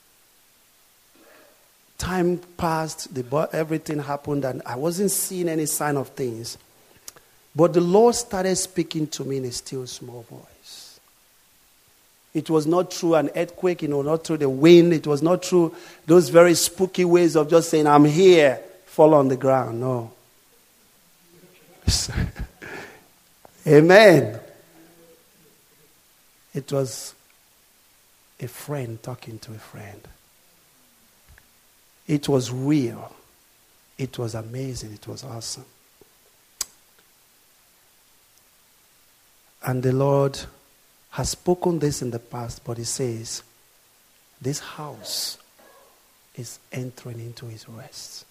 Speaker 1: time passed, the, everything happened, and I wasn't seeing any sign of things. But the Lord started speaking to me in a still small voice. It was not through an earthquake, you know, not through the wind. It was not through those very spooky ways of just saying, I'm here, fall on the ground. No. Amen. It was a friend talking to a friend. It was real. It was amazing. It was awesome. And the Lord has spoken this in the past, but he says, this house is entering into his rest.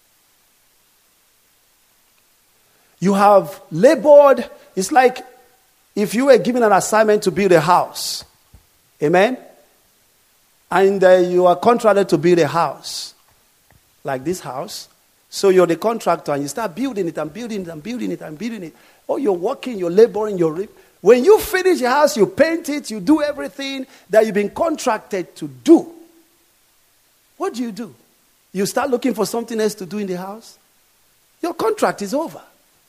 Speaker 1: You have labored. It's like if you were given an assignment to build a house. Amen? And uh, you are contracted to build a house. Like this house. So you're the contractor and you start building it and building it and building it and building it. Oh, you're working, you're laboring, you're... When you finish your house, you paint it, you do everything that you've been contracted to do. What do you do? You start looking for something else to do in the house? Your contract is over.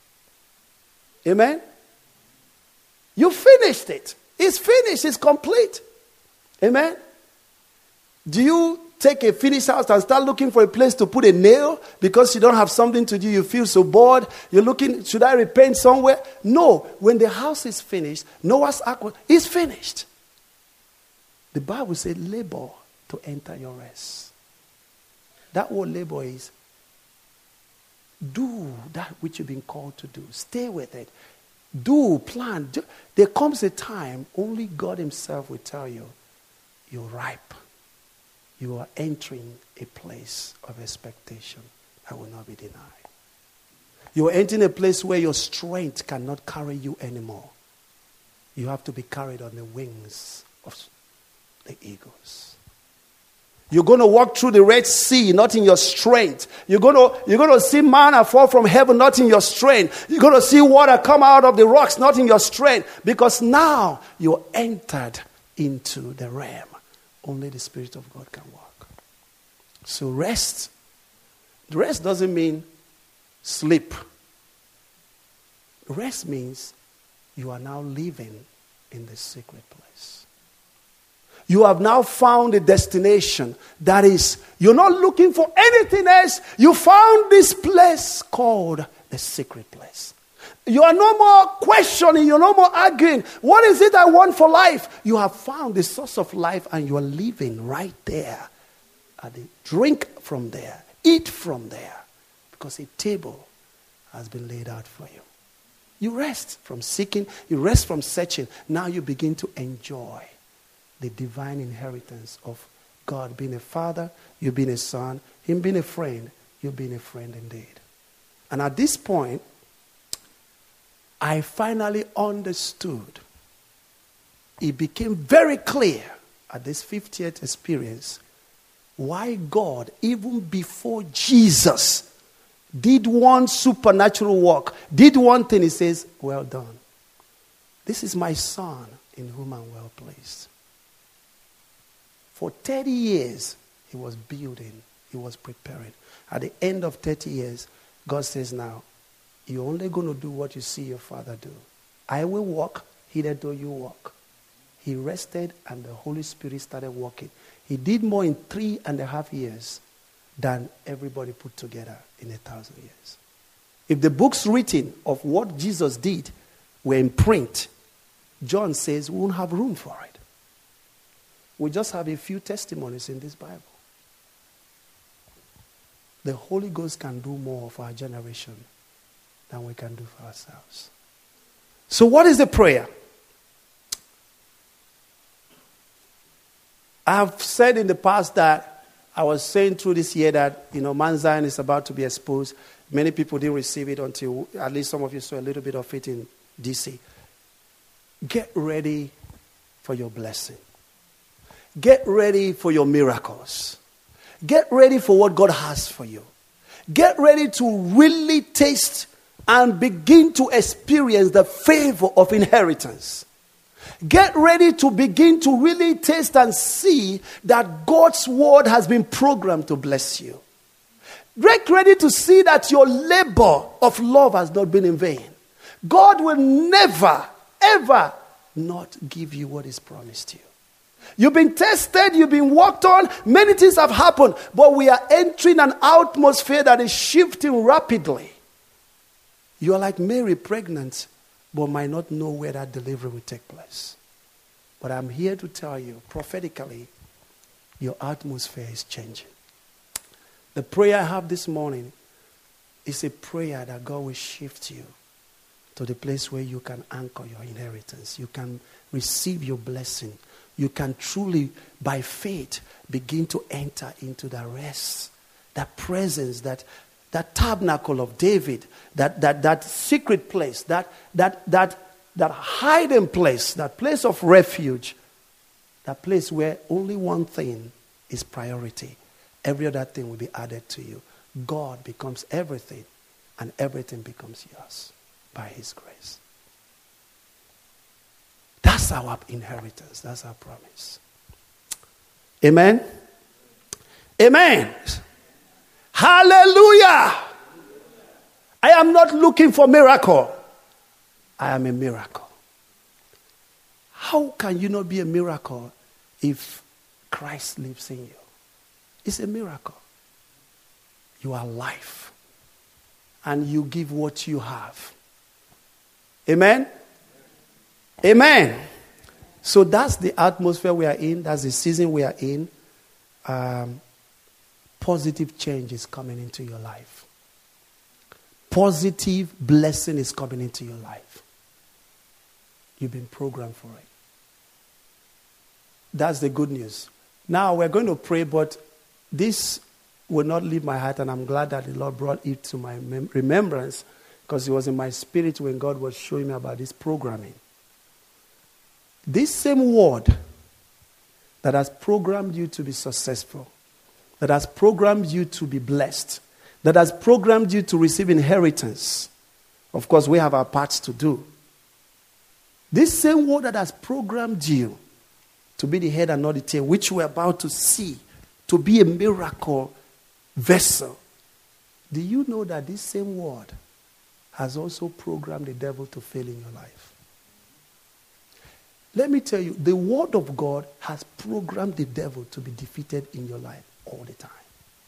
Speaker 1: Amen? You finished it. It's finished. It's complete. Amen? Do you take a finished house and start looking for a place to put a nail because you don't have something to do? You feel so bored. You're looking, should I repaint somewhere? No. When the house is finished, Noah's Ark is finished. The Bible said labor to enter your rest. That word labor is do that which you've been called to do. Stay with it. Do, plan. Do. There comes a time only God himself will tell you, you're ripe. You are entering a place of expectation that will not be denied. You are entering a place where your strength cannot carry you anymore. You have to be carried on the wings of the eagles. You're going to walk through the Red Sea, not in your strength. You're going to, you're going to see manna fall from heaven, not in your strength. You're going to see water come out of the rocks, not in your strength. Because now you're entered into the realm. Only the Spirit of God can work. So rest. Rest doesn't mean sleep. Rest means you are now living in the secret place. You have now found a destination that is, you're not looking for anything else. You found this place called the secret place. You are no more questioning. You're no more arguing. What is it I want for life? You have found the source of life and you are living right there. And drink from there. Eat from there. Because a table has been laid out for you. You rest from seeking. You rest from searching. Now you begin to enjoy the divine inheritance of God being a father, you being a son, him being a friend, you being a friend indeed. And at this point, I finally understood. It became very clear at this fiftieth experience why God, even before Jesus, did one supernatural work, did one thing. He says, well done. This is my son in whom I'm well pleased. For thirty years, he was building, he was preparing. At the end of thirty years, God says, now, you're only going to do what you see your father do. I will walk, hitherto you walk. He rested and the Holy Spirit started working. He did more in three and a half years than everybody put together in a thousand years. If the books written of what Jesus did were in print, John says we won't have room for it. We just have a few testimonies in this Bible. The Holy Ghost can do more for our generation than we can do for ourselves. So what is the prayer? I have said in the past that I was saying through this year that, you know, Mount Zion is about to be exposed. Many people didn't receive it until, at least some of you saw a little bit of it in D C. Get ready for your blessing. Get ready for your miracles. Get ready for what God has for you. Get ready to really taste and begin to experience the favor of inheritance. Get ready to begin to really taste and see that God's word has been programmed to bless you. Get ready to see that your labor of love has not been in vain. God will never, ever not give you what is promised you. You've been tested, you've been worked on, many things have happened, but we are entering an atmosphere that is shifting rapidly. You are like Mary, pregnant, but might not know where that delivery will take place. But I'm here to tell you, prophetically, your atmosphere is changing. The prayer I have this morning is a prayer that God will shift you to the place where you can anchor your inheritance. You can receive your blessing. You can truly, by faith, begin to enter into the rest, that presence, that, that tabernacle of David, that, that, that secret place, that, that, that, that hiding place, that place of refuge, that place where only one thing is priority. Every other thing will be added to you. God becomes everything, and everything becomes yours by his grace. That's our inheritance. That's our promise. Amen. Amen. Hallelujah. I am not looking for miracle. I am a miracle. How can you not be a miracle if Christ lives in you? It's a miracle. You are life. And you give what you have. Amen? Amen. So that's the atmosphere we are in. That's the season we are in. Um, positive change is coming into your life. Positive blessing is coming into your life. You've been programmed for it. That's the good news. Now we're going to pray, but this will not leave my heart, and I'm glad that the Lord brought it to my mem- remembrance, because it was in my spirit when God was showing me about this programming. This same word that has programmed you to be successful, that has programmed you to be blessed, that has programmed you to receive inheritance. Of course, we have our parts to do. This same word that has programmed you to be the head and not the tail, which we're about to see, to be a miracle vessel. Do you know that this same word has also programmed the devil to fail in your life? Let me tell you, the word of God has programmed the devil to be defeated in your life all the time.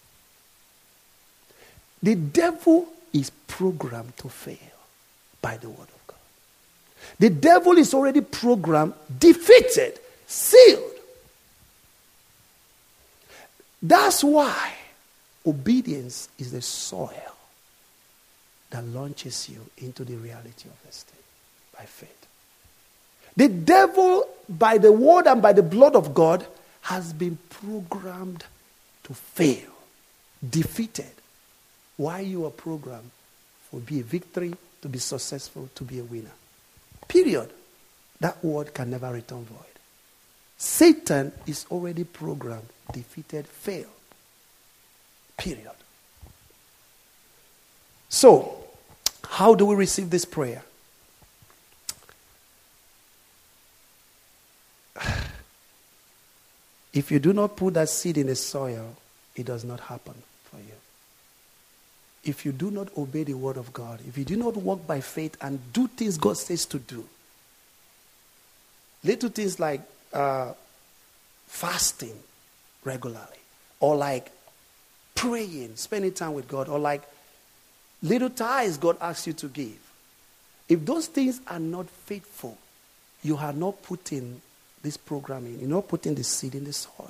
Speaker 1: The devil is programmed to fail by the word of God. The devil is already programmed, defeated, sealed. That's why obedience is the soil that launches you into the reality of the state by faith. The devil, by the word and by the blood of God, has been programmed to fail, defeated. Why you are programmed? For be a victory, to be successful, to be a winner. Period. That word can never return void. Satan is already programmed, defeated, failed. Period. So, how do we receive this prayer? If you do not put that seed in the soil, it does not happen for you. If you do not obey the word of God, if you do not walk by faith and do things God says to do, little things like uh, fasting regularly, or like praying, spending time with God, or like little tithes God asks you to give. If those things are not faithful, you are not putting this programming, you're not putting the seed in the soil.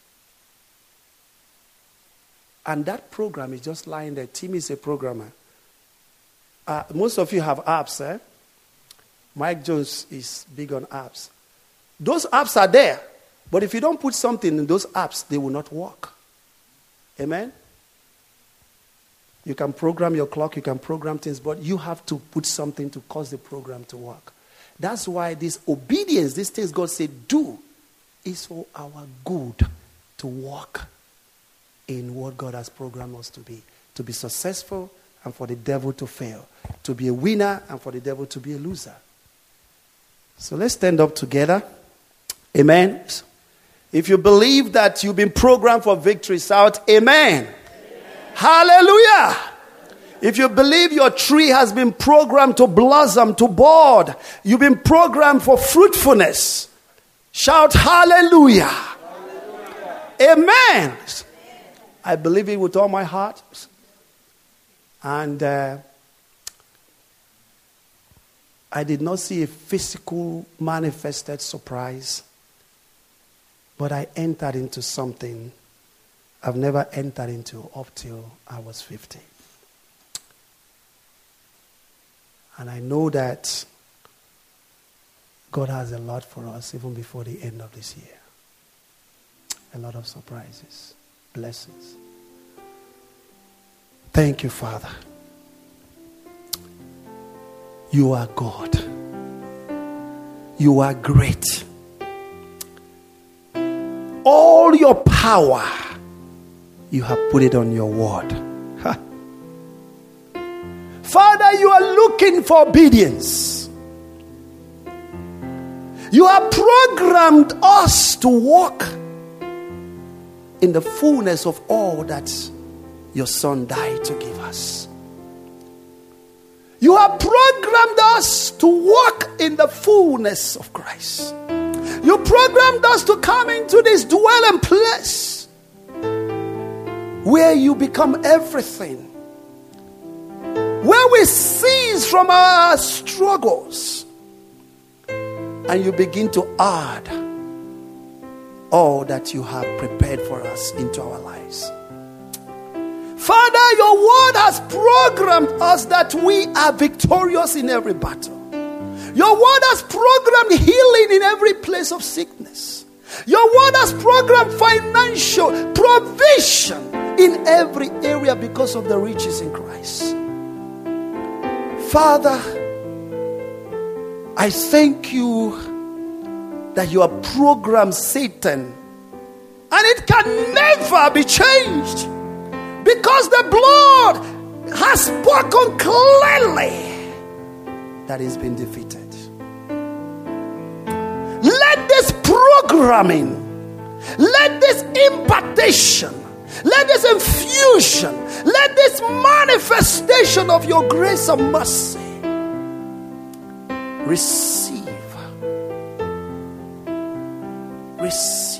Speaker 1: And that program is just lying there. Tim is a programmer. Uh, most of you have apps, eh? Mike Jones is big on apps. Those apps are there. But if you don't put something in those apps, they will not work. Amen? You can program your clock, you can program things, but you have to put something to cause the program to work. That's why this obedience, these things God said do, is for our good, to walk in what God has programmed us to be. To be successful and for the devil to fail. To be a winner and for the devil to be a loser. So let's stand up together. Amen. If you believe that you've been programmed for victory, shout amen. Amen. Hallelujah. If you believe your tree has been programmed to blossom, to bud, you've been programmed for fruitfulness, shout hallelujah. Hallelujah. Amen. I believe it with all my heart. And uh, I did not see a physical manifested surprise, but I entered into something I've never entered into up till I was fifty. And I know that God has a lot for us even before the end of this year. A lot of surprises, blessings. Thank you, Father. You are God. You are great. All your power, you have put it on your word. Ha. Father, you are looking for obedience. You have programmed us to walk in the fullness of all that your Son died to give us. You have programmed us to walk in the fullness of Christ. You programmed us to come into this dwelling place where you become everything. Where we cease from our struggles and you begin to add all that you have prepared for us into our lives. Father, your word has programmed us that we are victorious in every battle. Your word has programmed healing in every place of sickness. Your word has programmed financial provision in every area because of the riches in Christ. Father, I thank you that you have programmed Satan and it can never be changed because the blood has spoken clearly that he's been defeated. Let this programming, let this impartation, let this infusion, let this manifestation of your grace and mercy receive, receive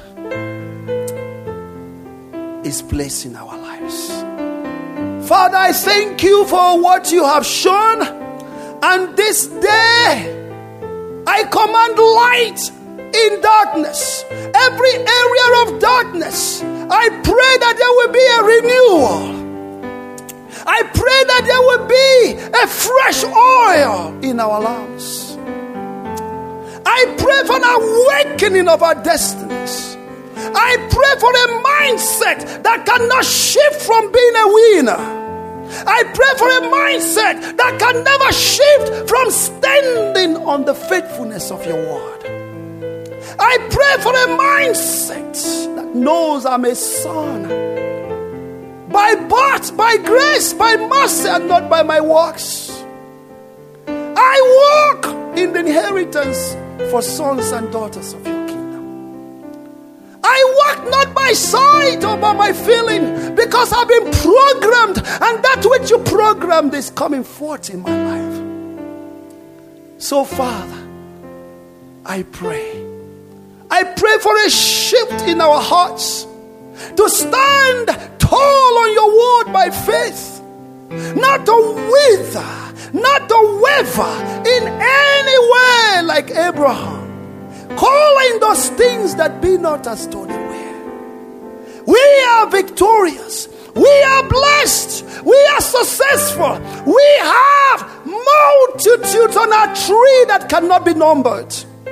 Speaker 1: its place in our lives. Father, I thank you for what you have shown, and this day I command light in darkness, every area of darkness. I pray that there will be a renewal. I pray that there will be a fresh oil in our lives. I pray for an awakening of our destinies. I pray for a mindset that cannot shift from being a winner. I pray for a mindset that can never shift from standing on the faithfulness of your word. I pray for a mindset that knows I'm a son by birth, by grace, by mercy, and not by my works. I walk in the inheritance for sons and daughters of your kingdom. I walk not by sight or by my feeling, because I've been programmed, and that which you programmed is coming forth in my life. So, Father, I pray. I pray for a shift in our hearts to stand tall on your word by faith, not to wither, not to waver in any way like Abraham, calling those things that be not as though they were. We are victorious. We are blessed. We are successful. We have multitudes on our tree that cannot be numbered.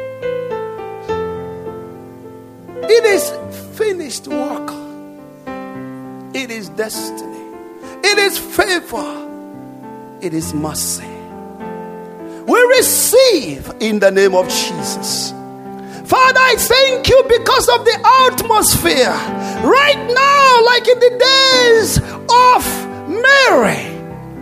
Speaker 1: It is finished work. It is destiny. It is favor. It is mercy. We receive in the name of Jesus. Father, I thank you because of the atmosphere. Right now, like in the days of Mary,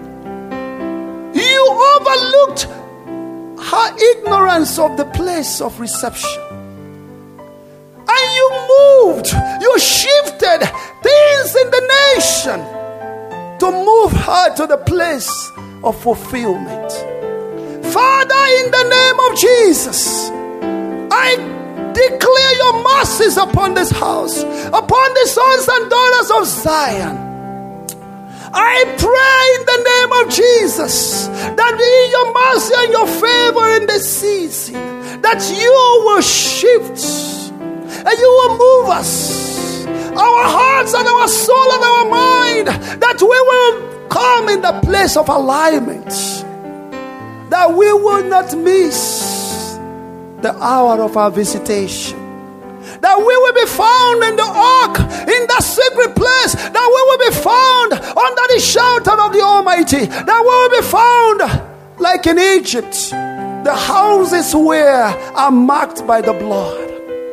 Speaker 1: you overlooked her ignorance of the place of reception. And you moved, you shifted things in the nation to move her to the place of fulfillment. Father, in the name of Jesus, I declare your mercies upon this house, upon the sons and daughters of Zion. I pray in the name of Jesus that in your mercy and your favor in this season, that you will shift and you will move us, our hearts and our soul and our mind, that we will come in the place of alignment, that we will not miss the hour of our visitation, that we will be found in the ark, in the secret place, that we will be found under the shelter of the Almighty, that we will be found like in Egypt, the houses where are marked by the blood.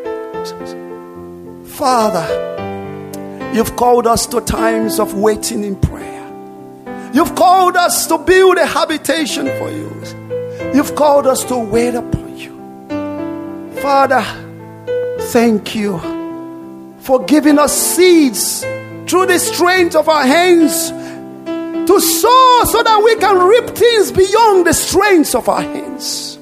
Speaker 1: Father, you've called us to times of waiting in prayer. You've called us to build a habitation for you. You've called us to wait upon you. Father, thank you for giving us seeds through the strength of our hands to sow so that we can reap things beyond the strength of our hands.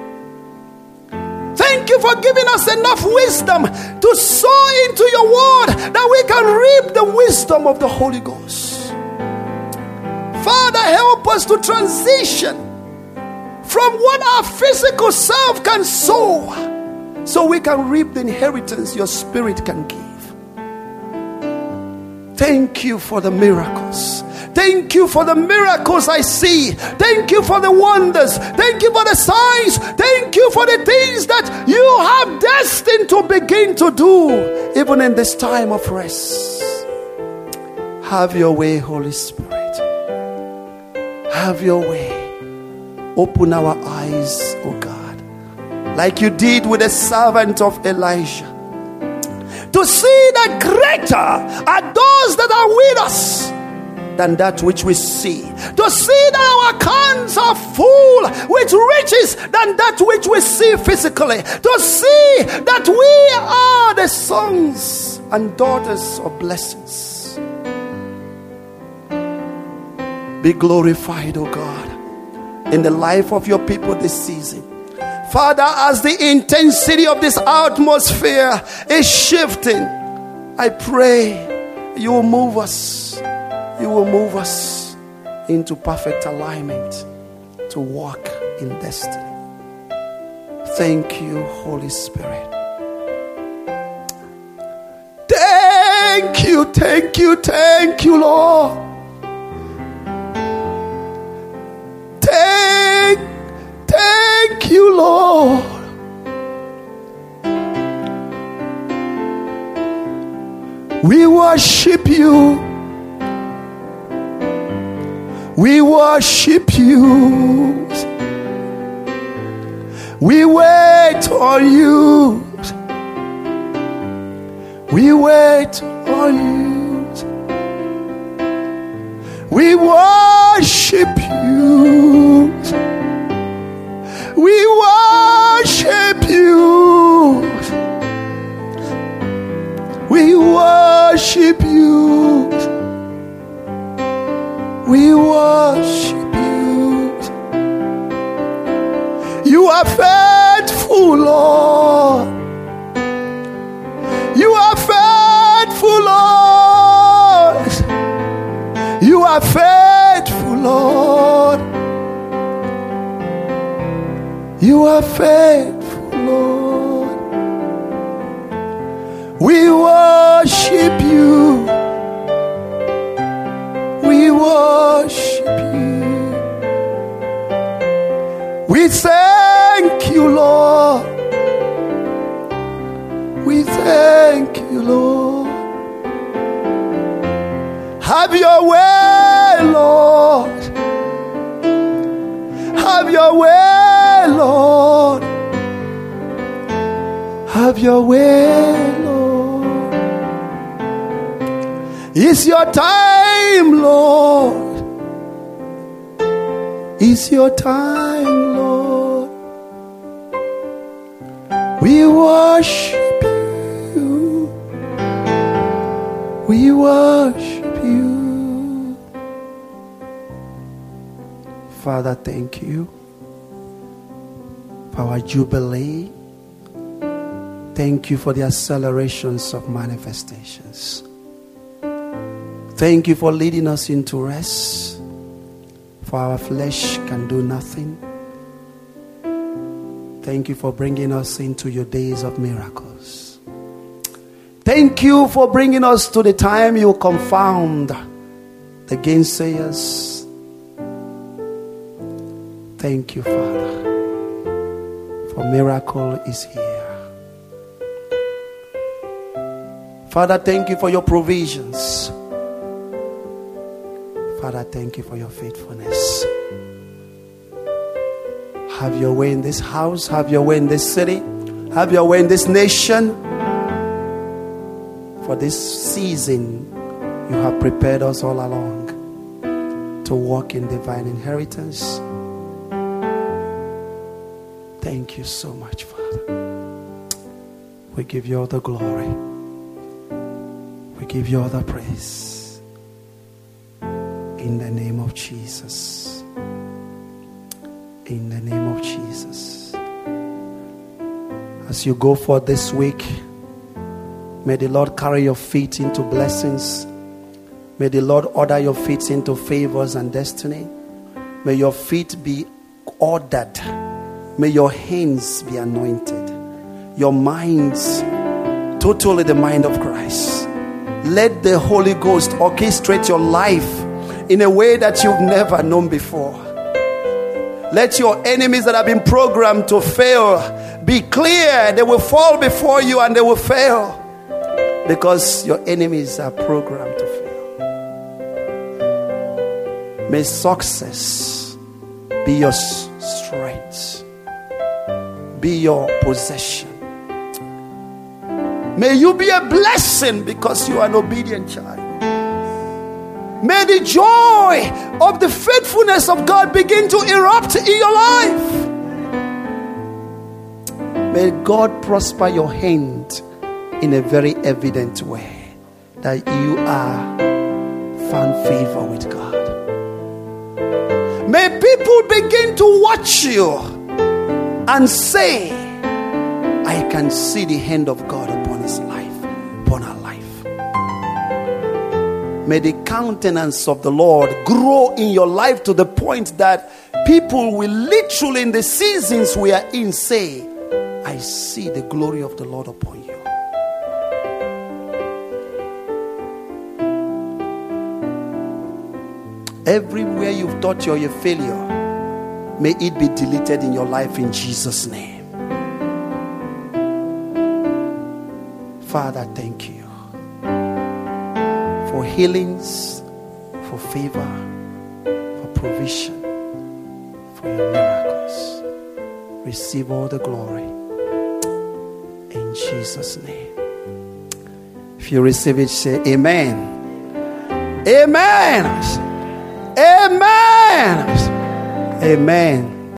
Speaker 1: Thank you for giving us enough wisdom to sow into your word that we can reap the wisdom of the Holy Ghost. Father, help us to transition from what our physical self can sow so we can reap the inheritance your spirit can give. Thank you for the miracles. Thank you for the miracles I see. Thank you for the wonders. Thank you for the signs. Thank you for the things that you have destined to begin to do, even in this time of rest. Have your way, Holy Spirit. Have your way. Open our eyes, O God, like you did with the servant of Elijah, to see that greater are those that are with us than that which we see. To see that our accounts are full with riches than that which we see physically. To see that we are the sons and daughters of blessings. Be glorified, O God, in the life of your people this season. Father, as the intensity of this atmosphere is shifting, I pray you will move us. You will move us into perfect alignment to walk in destiny. Thank you, Holy Spirit. Thank you, thank you, thank you, Lord. Thank, thank you, Lord. We worship you. We worship you. We wait on you. We wait on you. We worship you. We worship you. We worship you. We worship you. You are faithful, Lord. You are faithful, Lord. You are faithful, Lord. You are faithful, Lord. We worship you. We worship you. We thank you, Lord. We thank you, Lord. Have your way, Lord. Have your way, Lord. Have your way, Lord. It's your time, Lord. It's your time, Lord. We worship you. We worship you. Father, thank you for our jubilee. Thank you for the accelerations of manifestations. Thank you for leading us into rest, for our flesh can do nothing. Thank you for bringing us into your days of miracles. Thank you for bringing us to the time you confound the gainsayers. Thank you, Father, for miracle is here. Father, thank you for your provisions. Father, thank you for your faithfulness. Have your way in this house. Have your way in this city. Have your way in this nation. For this season, you have prepared us all along to walk in divine inheritance. Thank you so much, Father. We give you all the glory. We give you all the praise. In the name of Jesus. In the name of Jesus. As you go forth this week, may the Lord carry your feet into blessings. May the Lord order your feet into favors and destiny. May your feet be ordered. May your hands be anointed. Your minds, totally the mind of Christ. Let the Holy Ghost orchestrate your life in a way that you've never known before. Let your enemies that have been programmed to fail be clear. They will fall before you and they will fail. Because your enemies are programmed to fail. May success be your strength. Be your possession. May you be a blessing because you are an obedient child. May the joy of the faithfulness of God begin to erupt in your life. May God prosper your hand in a very evident way that you are found favor with God. May people begin to watch you and say, I can see the hand of God upon his life, upon her life. May the countenance of the Lord grow in your life to the point that people will literally in the seasons we are in say, I see the glory of the Lord upon you. Everywhere you've thought you're a failure, may it be deleted in your life in Jesus' name. Father, thank you for healings, for favor, for provision, for your miracles. Receive all the glory in Jesus' name. If you receive it, say amen. Amen. Amen. Amen.